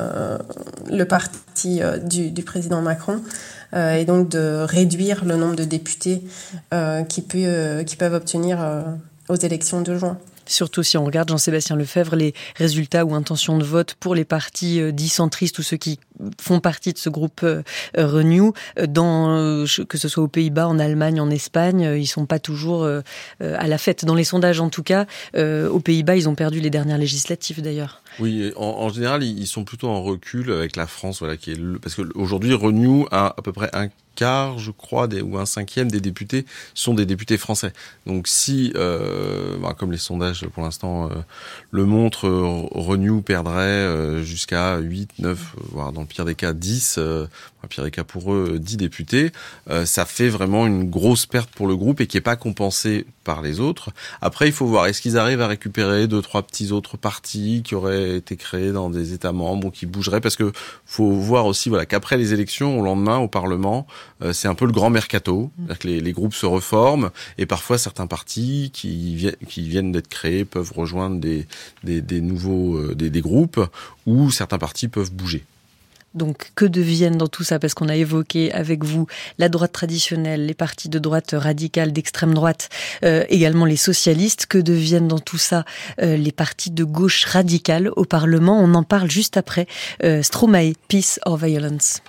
le parti du président Macron. Et donc, de réduire le nombre de députés qui peuvent obtenir aux élections de juin. Surtout si on regarde, Jean-Sébastien Lefebvre, les résultats ou intentions de vote pour les partis dits centristes ou ceux qui font partie de ce groupe Renew, que ce soit aux Pays-Bas, en Allemagne, en Espagne, ils sont pas toujours à la fête. Dans les sondages, en tout cas, aux Pays-Bas, ils ont perdu les dernières législatives d'ailleurs. Oui, en général, ils sont plutôt en recul avec la France, parce que aujourd'hui, Renew a à peu près un quart, je crois, ou un 5e des députés sont des députés français. Donc si, comme les sondages pour l'instant le montrent, Renew perdrait jusqu'à 8, 9, voire dans le pire des cas 10, dans le pire des cas pour eux 10 députés, ça fait vraiment une grosse perte pour le groupe et qui est pas compensée par les autres. Après, il faut voir, est-ce qu'ils arrivent à récupérer 2-3 petits autres partis qui auraient été créés dans des États membres ou qui bougeraient, parce que faut voir aussi qu'après les élections, au lendemain, au Parlement, c'est un peu le grand mercato, c'est-à-dire que les groupes se reforment et parfois certains partis qui viennent d'être créés peuvent rejoindre des nouveaux des groupes, ou certains partis peuvent bouger. Donc, que deviennent dans tout ça, parce qu'on a évoqué avec vous la droite traditionnelle, les partis de droite radicale, d'extrême droite, également les socialistes, que deviennent dans tout ça les partis de gauche radicale au Parlement? On en parle juste après Stromae, Peace or Violence.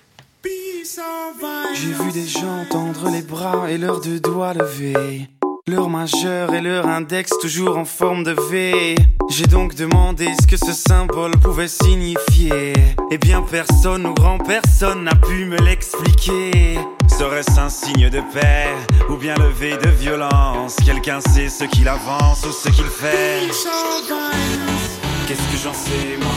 J'ai vu des gens tendre les bras et leurs 2 doigts levés, leur majeur et leur index toujours en forme de V. J'ai donc demandé ce que ce symbole pouvait signifier. Eh bien personne ou grand personne n'a pu me l'expliquer. Serait-ce un signe de paix ou bien le V de violence? Quelqu'un sait ce qu'il avance ou ce qu'il fait? Qu'est-ce que j'en sais moi?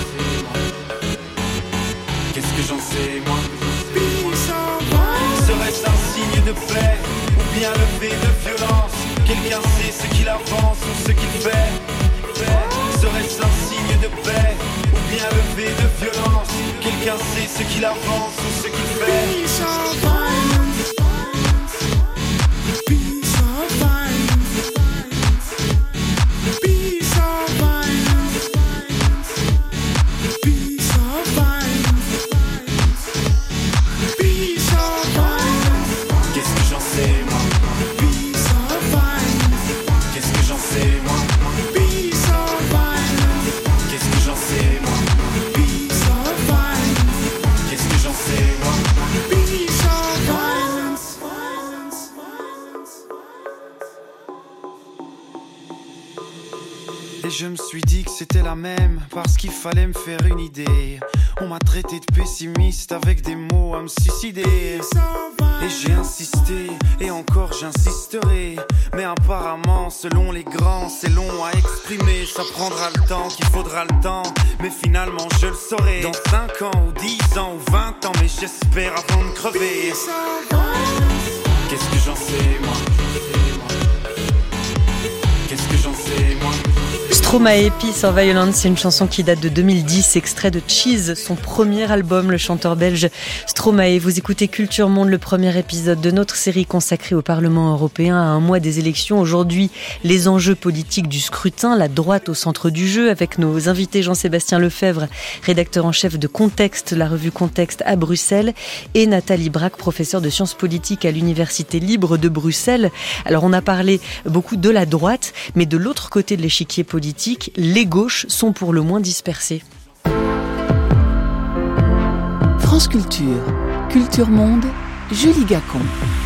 Qu'est-ce que j'en sais moi? Serait-ce un signe de paix ou bien le V de violence? Quelqu'un sait ce qu'il avance ou ce qu'il fait? Serait-ce un signe de paix ou bien le V de violence? Quelqu'un sait ce qu'il avance ou ce qu'il fait? Et je me suis dit que c'était la même, parce qu'il fallait me faire une idée. On m'a traité de pessimiste avec des mots à me suicider. Et j'ai insisté, et encore j'insisterai. Mais apparemment, selon les grands, c'est long à exprimer. Ça prendra le temps qu'il faudra le temps, mais finalement je le saurai dans 5 ans ou 10 ans ou 20 ans, mais j'espère avant de crever. Qu'est-ce que j'en sais moi? Qu'est-ce que j'en sais moi? Stromae, Peace or Violence, c'est une chanson qui date de 2010, extrait de Cheese, son premier album, le chanteur belge Stromae. Vous écoutez Culture Monde, le premier épisode de notre série consacrée au Parlement européen à un mois des élections. Aujourd'hui, les enjeux politiques du scrutin, la droite au centre du jeu, avec nos invités Jean-Sébastien Lefebvre, rédacteur en chef de Contexte, la revue Contexte à Bruxelles, et Nathalie Braque, professeure de sciences politiques à l'Université libre de Bruxelles. Alors on a parlé beaucoup de la droite, mais de l'autre côté de l'échiquier politique, les gauches sont pour le moins dispersées. France Culture, Culture Monde, Julie Gacon.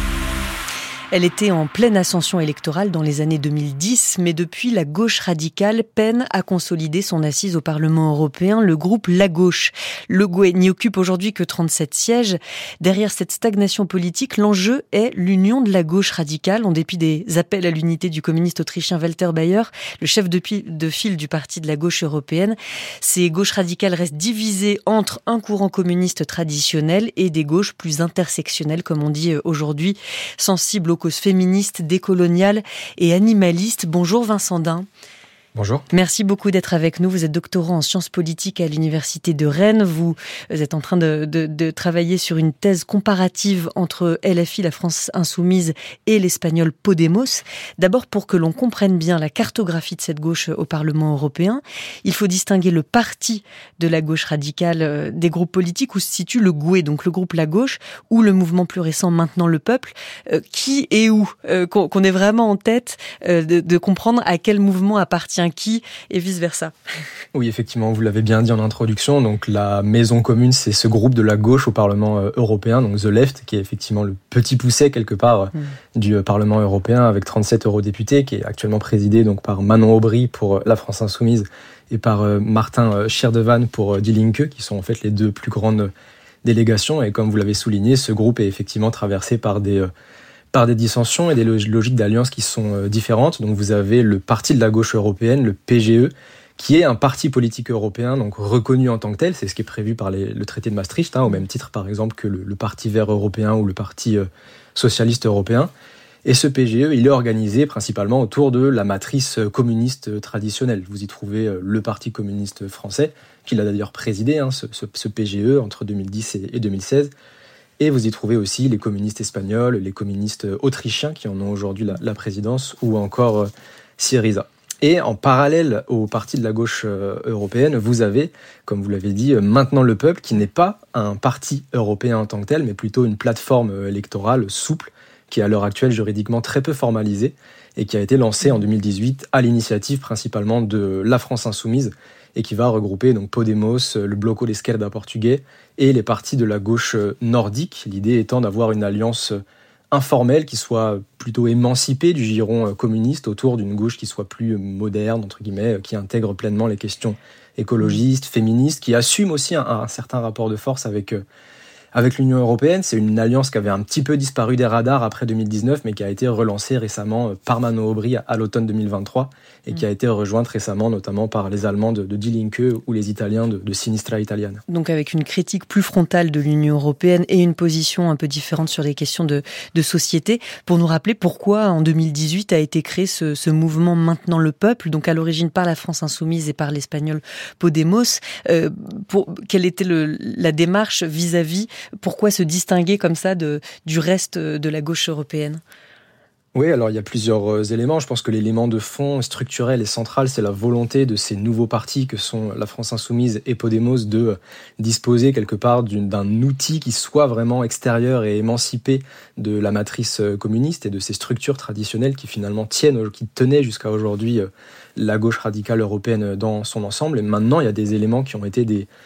Elle était en pleine ascension électorale dans les années 2010, mais depuis, la gauche radicale peine à consolider son assise au Parlement européen. Le groupe La Gauche, le GUE, n'y occupe aujourd'hui que 37 sièges. Derrière cette stagnation politique, l'enjeu est l'union de la gauche radicale, en dépit des appels à l'unité du communiste autrichien Walter Bayer, le chef de file du parti de la gauche européenne. Ces gauches radicales restent divisées entre un courant communiste traditionnel et des gauches plus intersectionnelles, comme on dit aujourd'hui, sensibles aux causes féministes, décoloniales et animalistes. Bonjour Vincent Dain. Bonjour. Merci beaucoup d'être avec nous. Vous êtes doctorant en sciences politiques à l'Université de Rennes. Vous êtes en train de travailler sur une thèse comparative entre LFI, la France Insoumise, et l'espagnol Podemos. D'abord, pour que l'on comprenne bien la cartographie de cette gauche au Parlement européen, il faut distinguer le parti de la gauche radicale des groupes politiques où se situe le GUE, donc le groupe La Gauche, ou le mouvement plus récent Maintenant le Peuple. Qui et où qu'on ait vraiment en tête de comprendre à quel mouvement appartient qui et vice-versa. Oui, effectivement, vous l'avez bien dit en introduction. Donc, la maison commune, c'est ce groupe de la gauche au Parlement européen, donc The Left, qui est effectivement le petit pousset quelque part du Parlement européen, avec 37 eurodéputés, qui est actuellement présidé donc par Manon Aubry pour la France Insoumise et par Martin Schirdewan pour Die Linke, qui sont en fait les deux plus grandes délégations. Et comme vous l'avez souligné, ce groupe est effectivement traversé par des dissensions et des logiques d'alliance qui sont différentes. Donc vous avez le parti de la gauche européenne, le PGE, qui est un parti politique européen, donc reconnu en tant que tel. C'est ce qui est prévu par le traité de Maastricht, au même titre par exemple que le Parti vert européen ou le Parti socialiste européen. Et ce PGE, il est organisé principalement autour de la matrice communiste traditionnelle. Vous y trouvez le Parti communiste français, qui l'a d'ailleurs présidé, ce PGE, entre 2010 et 2016. Et vous y trouvez aussi les communistes espagnols, les communistes autrichiens qui en ont aujourd'hui la présidence, ou encore Syriza. Et en parallèle au parti de la gauche européenne, vous avez, comme vous l'avez dit, Maintenant le Peuple, qui n'est pas un parti européen en tant que tel, mais plutôt une plateforme électorale souple, qui est à l'heure actuelle juridiquement très peu formalisée, et qui a été lancée en 2018 à l'initiative principalement de la France Insoumise, et qui va regrouper donc Podemos, le Bloco de Esquerda portugais et les partis de la gauche nordique. L'idée étant d'avoir une alliance informelle qui soit plutôt émancipée du giron communiste autour d'une gauche qui soit plus moderne, entre guillemets, qui intègre pleinement les questions écologistes, féministes, qui assume aussi un certain rapport de force avec l'Union européenne. C'est une alliance qui avait un petit peu disparu des radars après 2019, mais qui a été relancée récemment par Manon Aubry à l'automne 2023 et qui a été rejointe récemment notamment par les Allemands de Die Linke ou les Italiens de Sinistra Italiana. Donc avec une critique plus frontale de l'Union européenne et une position un peu différente sur les questions de société. Pour nous rappeler pourquoi en 2018 a été créé ce mouvement Maintenant le Peuple, donc à l'origine par la France Insoumise et par l'espagnol Podemos. Quelle était la démarche vis-à-vis? Pourquoi se distinguer comme ça du reste de la gauche européenne ? Oui, alors il y a plusieurs éléments. Je pense que l'élément de fond structurel et central, c'est la volonté de ces nouveaux partis que sont la France Insoumise et Podemos de disposer quelque part d'un outil qui soit vraiment extérieur et émancipé de la matrice communiste et de ces structures traditionnelles qui finalement qui tenaient jusqu'à aujourd'hui la gauche radicale européenne dans son ensemble. Et maintenant, il y a des éléments qui ont été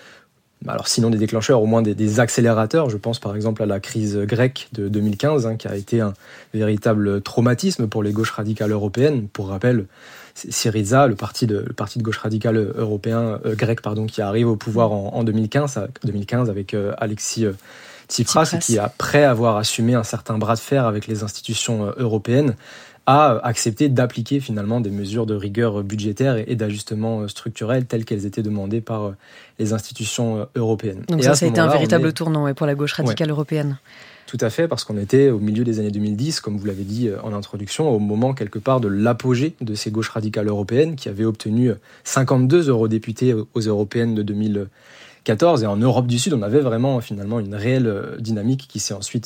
alors sinon des déclencheurs, au moins des accélérateurs. Je pense par exemple à la crise grecque de 2015, qui a été un véritable traumatisme pour les gauches radicales européennes. Pour rappel, Syriza, le parti de gauche radicale européen grec, qui arrive au pouvoir en 2015 avec Alexis Tsipras, et qui, après avoir assumé un certain bras de fer avec les institutions européennes, a accepté d'appliquer finalement des mesures de rigueur budgétaire et d'ajustement structurel telles qu'elles étaient demandées par les institutions européennes. Donc ça a été un véritable tournant pour la gauche radicale européenne. Tout à fait, parce qu'on était au milieu des années 2010, comme vous l'avez dit en introduction, au moment quelque part de l'apogée de ces gauches radicales européennes qui avaient obtenu 52 eurodéputés aux européennes de 2014. Et en Europe du Sud, on avait vraiment finalement une réelle dynamique qui s'est ensuite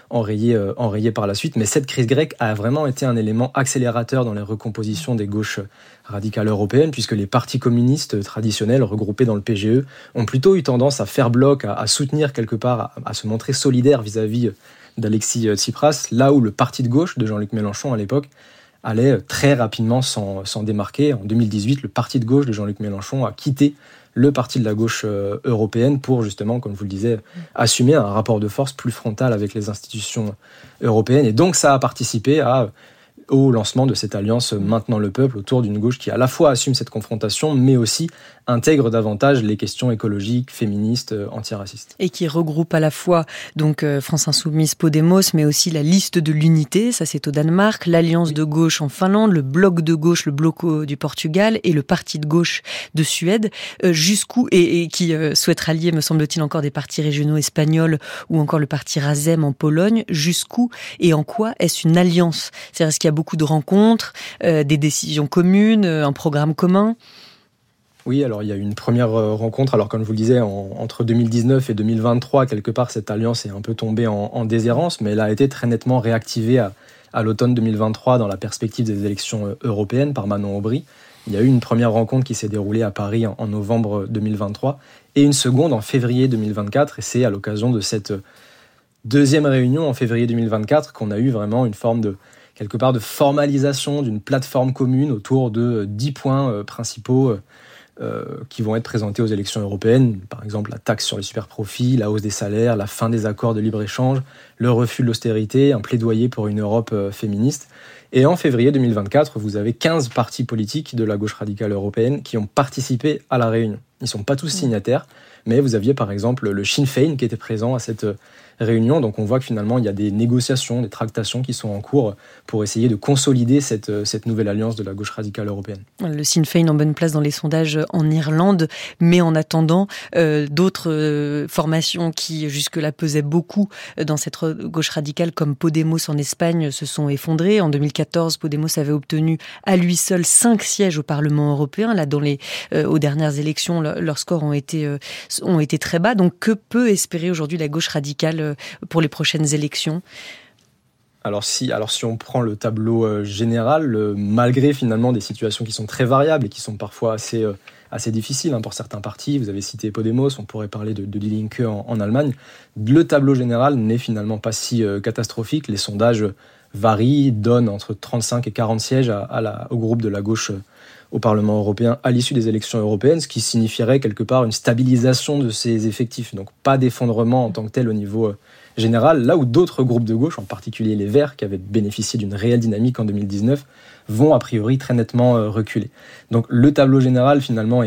enrayée par la suite. Mais cette crise grecque a vraiment été un élément accélérateur dans les recompositions des gauches radicales européennes, puisque les partis communistes traditionnels regroupés dans le PGE ont plutôt eu tendance à faire bloc, à soutenir quelque part, à se montrer solidaires vis-à-vis d'Alexis Tsipras, là où le parti de gauche de Jean-Luc Mélenchon à l'époque allait très rapidement s'en démarquer. En 2018, le parti de gauche de Jean-Luc Mélenchon a quitté le parti de la gauche européenne pour justement, comme vous le disiez, assumer un rapport de force plus frontal avec les institutions européennes. Et donc ça a participé au lancement de cette alliance Maintenant le peuple autour d'une gauche qui à la fois assume cette confrontation, mais aussi intègre davantage les questions écologiques, féministes, antiracistes. Et qui regroupe à la fois donc France Insoumise, Podemos, mais aussi la liste de l'unité, ça c'est au Danemark, l'alliance de gauche en Finlande, le bloc de gauche, le Bloco du Portugal et le parti de gauche de Suède, jusqu'où et qui souhaite rallier, me semble-t-il, encore des partis régionaux espagnols ou encore le parti Razem en Pologne, jusqu'où et en quoi est-ce une alliance ? C'est-à-dire, est-ce qu'il y a beaucoup de rencontres, des décisions communes, un programme commun ? Oui, alors il y a eu une première rencontre, alors comme je vous le disais, entre 2019 et 2023, quelque part cette alliance est un peu tombée en déshérence, mais elle a été très nettement réactivée à l'automne 2023 dans la perspective des élections européennes par Manon Aubry. Il y a eu une première rencontre qui s'est déroulée à Paris en novembre 2023 et une seconde en février 2024, et c'est à l'occasion de cette deuxième réunion en février 2024 qu'on a eu vraiment une forme de quelque part de formalisation d'une plateforme commune autour de 10 points principaux qui vont être présentés aux élections européennes, par exemple la taxe sur les superprofits, la hausse des salaires, la fin des accords de libre-échange, le refus de l'austérité, un plaidoyer pour une Europe féministe. Et en février 2024, vous avez 15 partis politiques de la gauche radicale européenne qui ont participé à la réunion. Ils ne sont pas tous signataires, mais vous aviez par exemple le Sinn Féin qui était présent à cette réunion. Donc on voit que finalement il y a des négociations, des tractations qui sont en cours pour essayer de consolider cette nouvelle alliance de la gauche radicale européenne. Le Sinn Féin en bonne place dans les sondages en Irlande, mais en attendant, d'autres formations qui jusque-là pesaient beaucoup dans cette gauche radicale comme Podemos en Espagne se sont effondrées. En 2014, Podemos avait obtenu à lui seul 5 sièges au Parlement européen. Là, aux dernières élections, leurs scores ont été très bas. Donc que peut espérer aujourd'hui la gauche radicale pour les prochaines élections ? Alors si on prend le tableau général, malgré finalement des situations qui sont très variables et qui sont parfois assez difficiles pour certains partis, vous avez cité Podemos, on pourrait parler de Die Linke en Allemagne, le tableau général n'est finalement pas si catastrophique. Les sondages varient, donnent entre 35 et 40 sièges au groupe de la gauche au Parlement européen à l'issue des élections européennes, ce qui signifierait quelque part une stabilisation de ces effectifs, donc pas d'effondrement en tant que tel au niveau général, là où d'autres groupes de gauche, en particulier les Verts, qui avaient bénéficié d'une réelle dynamique en 2019, vont a priori très nettement reculer. Donc le tableau général finalement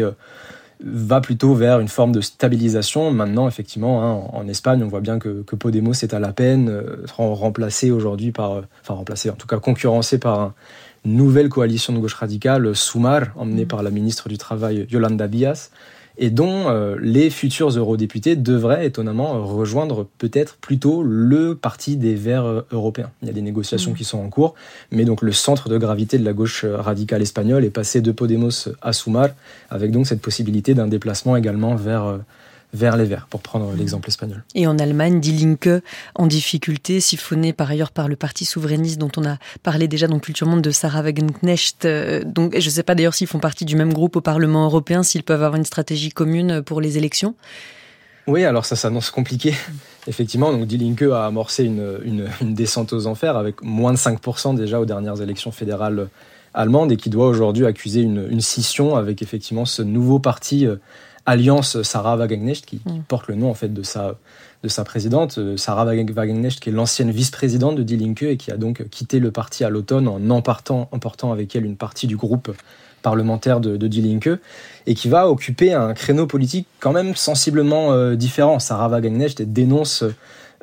va plutôt vers une forme de stabilisation. Maintenant, effectivement, en Espagne, on voit bien que Podemos est à la peine, remplacé aujourd'hui en tout cas concurrencé par une nouvelle coalition de gauche radicale, Sumar, emmenée par la ministre du Travail Yolanda Díaz, et dont les futurs eurodéputés devraient étonnamment rejoindre peut-être plutôt le parti des Verts européens. Il y a des négociations qui sont en cours, mais donc le centre de gravité de la gauche radicale espagnole est passé de Podemos à Sumar, avec donc cette possibilité d'un déplacement également vers les Verts, pour prendre l'exemple espagnol. Et en Allemagne, Die Linke en difficulté, siphonnée par ailleurs par le parti souverainiste dont on a parlé déjà dans Culture Monde de Sarah Wagenknecht. Donc, je ne sais pas d'ailleurs s'ils font partie du même groupe au Parlement européen, s'ils peuvent avoir une stratégie commune pour les élections. Oui, alors ça s'annonce compliqué. Effectivement, donc Die Linke a amorcé une descente aux enfers avec moins de 5% déjà aux dernières élections fédérales allemandes et qui doit aujourd'hui accuser une scission avec effectivement ce nouveau parti Alliance Sarah Wagenknecht qui porte le nom en fait de sa présidente, Sarah Wagenknecht, qui est l'ancienne vice-présidente de Die Linke et qui a donc quitté le parti à l'automne en emportant avec elle une partie du groupe parlementaire de Die Linke et qui va occuper un créneau politique quand même sensiblement différent. Sarah Wagenknecht dénonce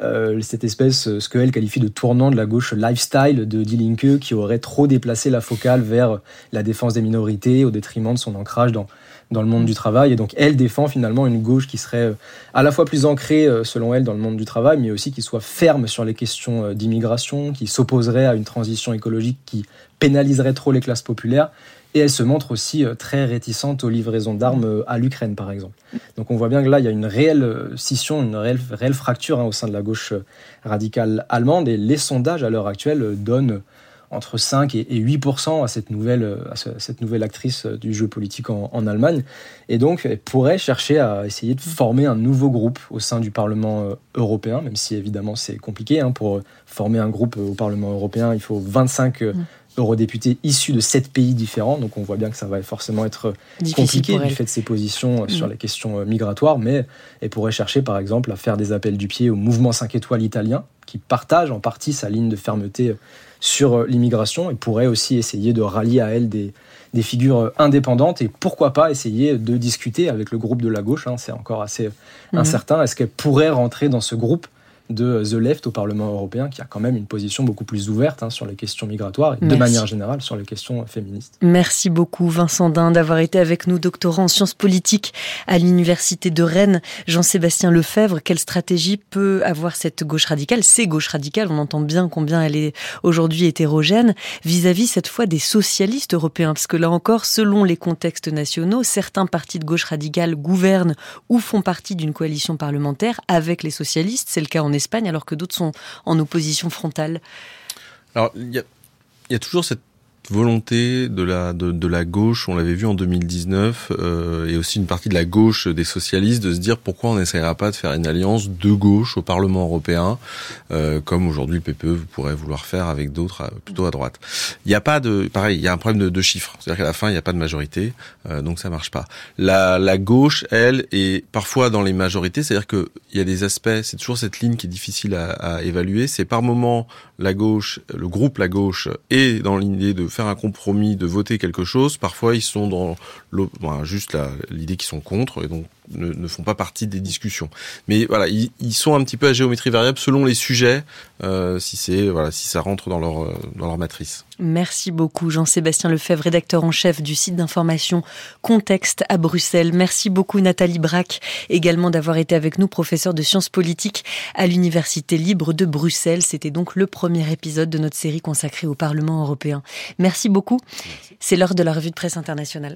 cette espèce, ce qu'elle qualifie de tournant de la gauche lifestyle de Die Linke, qui aurait trop déplacé la focale vers la défense des minorités au détriment de son ancrage dans le monde du travail. Et donc elle défend finalement une gauche qui serait à la fois plus ancrée, selon elle, dans le monde du travail, mais aussi qui soit ferme sur les questions d'immigration, qui s'opposerait à une transition écologique qui pénaliserait trop les classes populaires. Et elle se montre aussi très réticente aux livraisons d'armes à l'Ukraine, par exemple. Donc on voit bien que là, il y a une réelle scission, une réelle fracture au sein de la gauche radicale allemande. Et les sondages, à l'heure actuelle, donnent entre 5 et 8% à cette nouvelle actrice du jeu politique en Allemagne. Et donc, elle pourrait chercher à essayer de former un nouveau groupe au sein du Parlement européen, même si évidemment c'est compliqué. Pour former un groupe au Parlement européen, il faut 25 eurodéputés issus de 7 pays différents. Donc on voit bien que ça va forcément être compliqué du fait de ses positions sur les questions migratoires. Mais elle pourrait chercher par exemple à faire des appels du pied au mouvement 5 étoiles italien, qui partage en partie sa ligne de fermeté sur l'immigration, et pourrait aussi essayer de rallier à elle des figures indépendantes, et pourquoi pas essayer de discuter avec le groupe de la gauche. C'est encore assez incertain. Est-ce qu'elle pourrait rentrer dans ce groupe de The Left au Parlement européen, qui a quand même une position beaucoup plus ouverte sur les questions migratoires et de manière générale sur les questions féministes. Merci beaucoup Vincent Dain d'avoir été avec nous, doctorant en sciences politiques à l'Université de Rennes. Jean-Sébastien Lefebvre, quelle stratégie peut avoir cette gauche radicale, ces gauches radicales, on entend bien combien elle est aujourd'hui hétérogène, vis-à-vis cette fois des socialistes européens, parce que là encore, selon les contextes nationaux, certains partis de gauche radicale gouvernent ou font partie d'une coalition parlementaire avec les socialistes, c'est le cas en Espagne, alors que d'autres sont en opposition frontale. Alors, il y a toujours cette volonté de la gauche, on l'avait vu en 2019, et aussi une partie de la gauche des socialistes, de se dire pourquoi on n'essayera pas de faire une alliance de gauche au Parlement européen, comme aujourd'hui le PPE pourrait vouloir faire avec d'autres plutôt à droite. Il y a un problème de chiffres, c'est-à-dire qu'à la fin il n'y a pas de majorité, donc ça marche pas. La gauche, elle, est parfois dans les majorités, c'est-à-dire que il y a des aspects, c'est toujours cette ligne qui est difficile à évaluer, c'est par moment la gauche, le groupe la gauche est dans l'idée de faire un compromis, de voter quelque chose. Parfois, ils sont dans juste l'idée qu'ils sont contre et donc ne font pas partie des discussions. Mais voilà, ils sont un petit peu à géométrie variable selon les sujets, si ça rentre dans leur matrice. Merci beaucoup Jean-Sébastien Lefebvre, rédacteur en chef du site d'information Contexte à Bruxelles. Merci beaucoup Nathalie Braque, également d'avoir été avec nous, professeure de sciences politiques à l'Université libre de Bruxelles. C'était donc le premier épisode de notre série consacrée au Parlement européen. Merci beaucoup. C'est l'heure de la revue de presse internationale.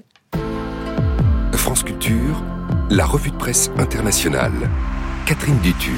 France Culture, la revue de presse internationale. Catherine Dutu.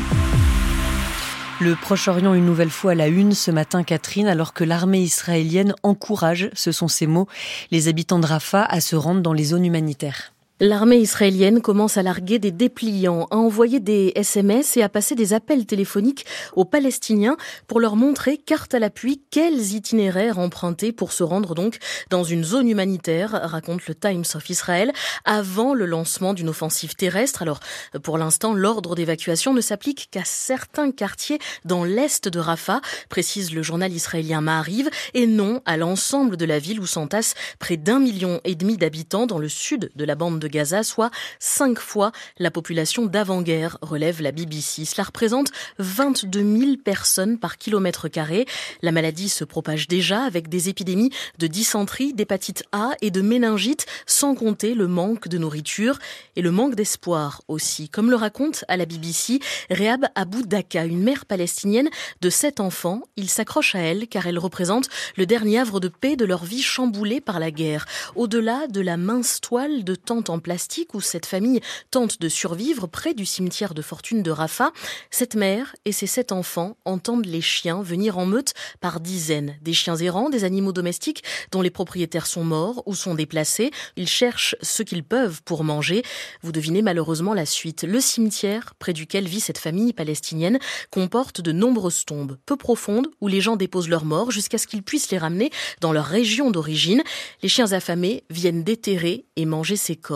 Le Proche-Orient une nouvelle fois à la une ce matin, Catherine, alors que l'armée israélienne encourage, ce sont ses mots, les habitants de Rafah à se rendre dans les zones humanitaires. L'armée israélienne commence à larguer des dépliants, à envoyer des SMS et à passer des appels téléphoniques aux Palestiniens pour leur montrer, carte à l'appui, quels itinéraires emprunter pour se rendre donc dans une zone humanitaire, raconte le Times of Israel, avant le lancement d'une offensive terrestre. Alors, pour l'instant, l'ordre d'évacuation ne s'applique qu'à certains quartiers dans l'est de Rafah, précise le journal israélien Maariv, et non à l'ensemble de la ville où s'entassent près d'1,5 million d'habitants dans le sud de la bande de Gaza, soit 5 fois la population d'avant-guerre, relève la BBC. Cela représente 22 000 personnes par kilomètre carré. La maladie se propage déjà avec des épidémies de dysenterie, d'hépatite A et de méningite, sans compter le manque de nourriture et le manque d'espoir aussi. Comme le raconte à la BBC Rehab Abou Daka, une mère palestinienne de 7 enfants. Ils s'accrochent à elle car elle représente le dernier havre de paix de leur vie chamboulée par la guerre. Au-delà de la mince toile de tente en plastique où cette famille tente de survivre près du cimetière de fortune de Rafah, cette mère et ses 7 enfants entendent les chiens venir en meute par dizaines. Des chiens errants, des animaux domestiques dont les propriétaires sont morts ou sont déplacés. Ils cherchent ce qu'ils peuvent pour manger. Vous devinez malheureusement la suite. Le cimetière près duquel vit cette famille palestinienne comporte de nombreuses tombes peu profondes où les gens déposent leurs morts jusqu'à ce qu'ils puissent les ramener dans leur région d'origine. Les chiens affamés viennent déterrer et manger ces corps.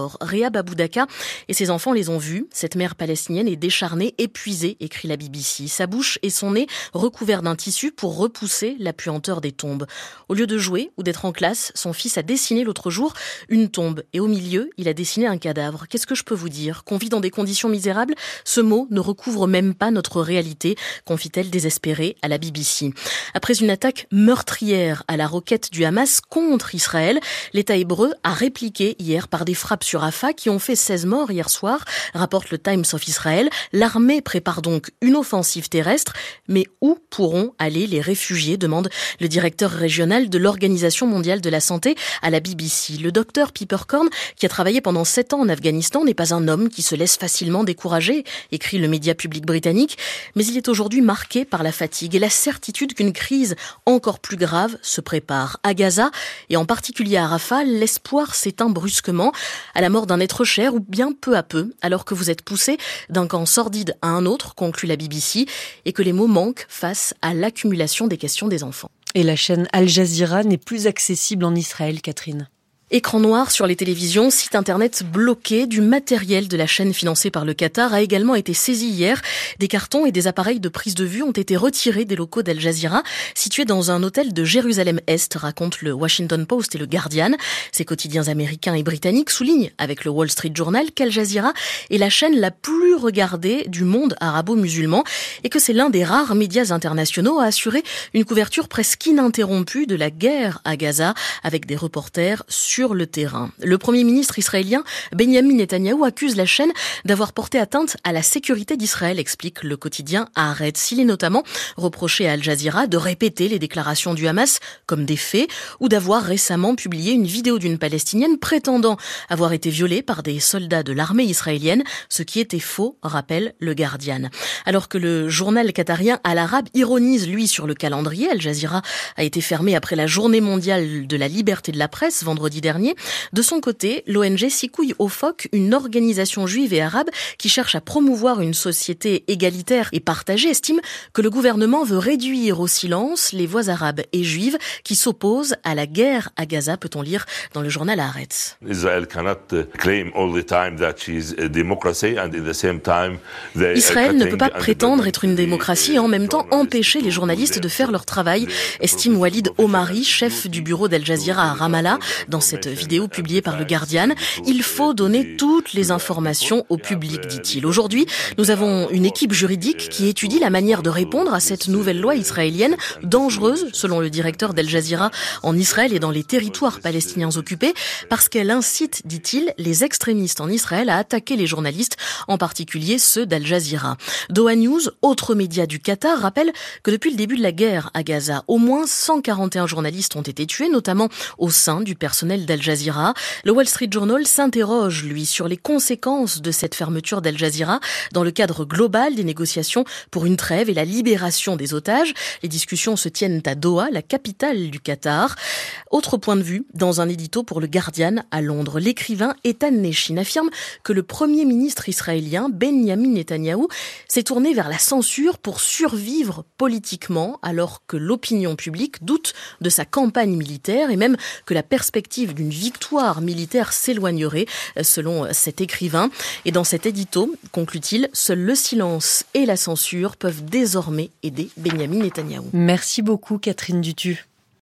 mort. Rehab Aboudaka et ses enfants les ont vus. Cette mère palestinienne est décharnée, épuisée, écrit la BBC. Sa bouche et son nez recouverts d'un tissu pour repousser la puanteur des tombes. Au lieu de jouer ou d'être en classe, son fils a dessiné l'autre jour une tombe et au milieu, il a dessiné un cadavre. Qu'est-ce que je peux vous dire ? Qu'on vit dans des conditions misérables ? Ce mot ne recouvre même pas notre réalité, confie-t-elle désespérée à la BBC. Après une attaque meurtrière à la roquette du Hamas contre Israël, l'État hébreu a répliqué hier par des frappes sur Rafah qui ont fait 16 morts hier soir, rapporte le Times of Israel. L'armée prépare donc une offensive terrestre, mais où pourront aller les réfugiés, demande le directeur régional de l'Organisation mondiale de la santé à la BBC. Le docteur Peppercorn, qui a travaillé pendant 7 ans en Afghanistan, n'est pas un homme qui se laisse facilement décourager, écrit le média public britannique, mais il est aujourd'hui marqué par la fatigue et la certitude qu'une crise encore plus grave se prépare. À Gaza, et en particulier à Rafah, l'espoir s'éteint brusquement à la mort d'un être cher ou bien peu à peu, alors que vous êtes poussé d'un camp sordide à un autre, conclut la BBC, et que les mots manquent face à l'accumulation des questions des enfants. Et la chaîne Al Jazeera n'est plus accessible en Israël, Catherine. Écran noir sur les télévisions, site internet bloqué, du matériel de la chaîne financé par le Qatar a également été saisi hier. Des cartons et des appareils de prise de vue ont été retirés des locaux d'Al Jazeera, situés dans un hôtel de Jérusalem-Est, racontent le Washington Post et le Guardian. Ces quotidiens américains et britanniques soulignent avec le Wall Street Journal qu'Al Jazeera est la chaîne la plus regardée du monde arabo-musulman et que c'est l'un des rares médias internationaux à assurer une couverture presque ininterrompue de la guerre à Gaza avec des reporters sur le terrain. Le Premier ministre israélien Benyamin Netanyahou accuse la chaîne d'avoir porté atteinte à la sécurité d'Israël, explique le quotidien Haaretz. Il est notamment reproché à Al Jazeera de répéter les déclarations du Hamas comme des faits ou d'avoir récemment publié une vidéo d'une Palestinienne prétendant avoir été violée par des soldats de l'armée israélienne, ce qui était faux, rappelle le Guardian. Alors que le journal qatarien Al Arab ironise, lui, sur le calendrier, Al Jazeera a été fermé après la journée mondiale de la liberté de la presse, vendredi dernier. De son côté, l'ONG Sikouille au Phoque, une organisation juive et arabe qui cherche à promouvoir une société égalitaire et partagée, estime que le gouvernement veut réduire au silence les voix arabes et juives qui s'opposent à la guerre à Gaza, peut-on lire dans le journal Haaretz. Israël ne peut pas prétendre être une démocratie et en même temps empêcher les journalistes de faire leur travail, estime Walid Omari, chef du bureau d'Al Jazeera à Ramallah, dans cette vidéo publiée par le Guardian. Il faut donner toutes les informations au public, dit-il. Aujourd'hui, nous avons une équipe juridique qui étudie la manière de répondre à cette nouvelle loi israélienne, dangereuse, selon le directeur d'Al Jazeera, en Israël et dans les territoires palestiniens occupés, parce qu'elle incite, dit-il, les extrémistes en Israël à attaquer les journalistes, en particulier ceux d'Al Jazeera. Doha News, autre média du Qatar, rappelle que depuis le début de la guerre à Gaza, au moins 141 journalistes ont été tués, notamment au sein du personnel d'Al Jazeera. Le Wall Street Journal s'interroge, lui, sur les conséquences de cette fermeture d'Al Jazeera dans le cadre global des négociations pour une trêve et la libération des otages. Les discussions se tiennent à Doha, la capitale du Qatar. Autre point de vue, dans un édito pour le Guardian à Londres, l'écrivain Ethan Neshin affirme que le Premier ministre israélien Benyamin Netanyahou s'est tourné vers la censure pour survivre politiquement, alors que l'opinion publique doute de sa campagne militaire et même que la perspective d'une victoire militaire s'éloignerait, selon cet écrivain. Et dans cet édito, conclut-il, seul le silence et la censure peuvent désormais aider Benyamin Netanyahou. Merci beaucoup, Catherine Dutu.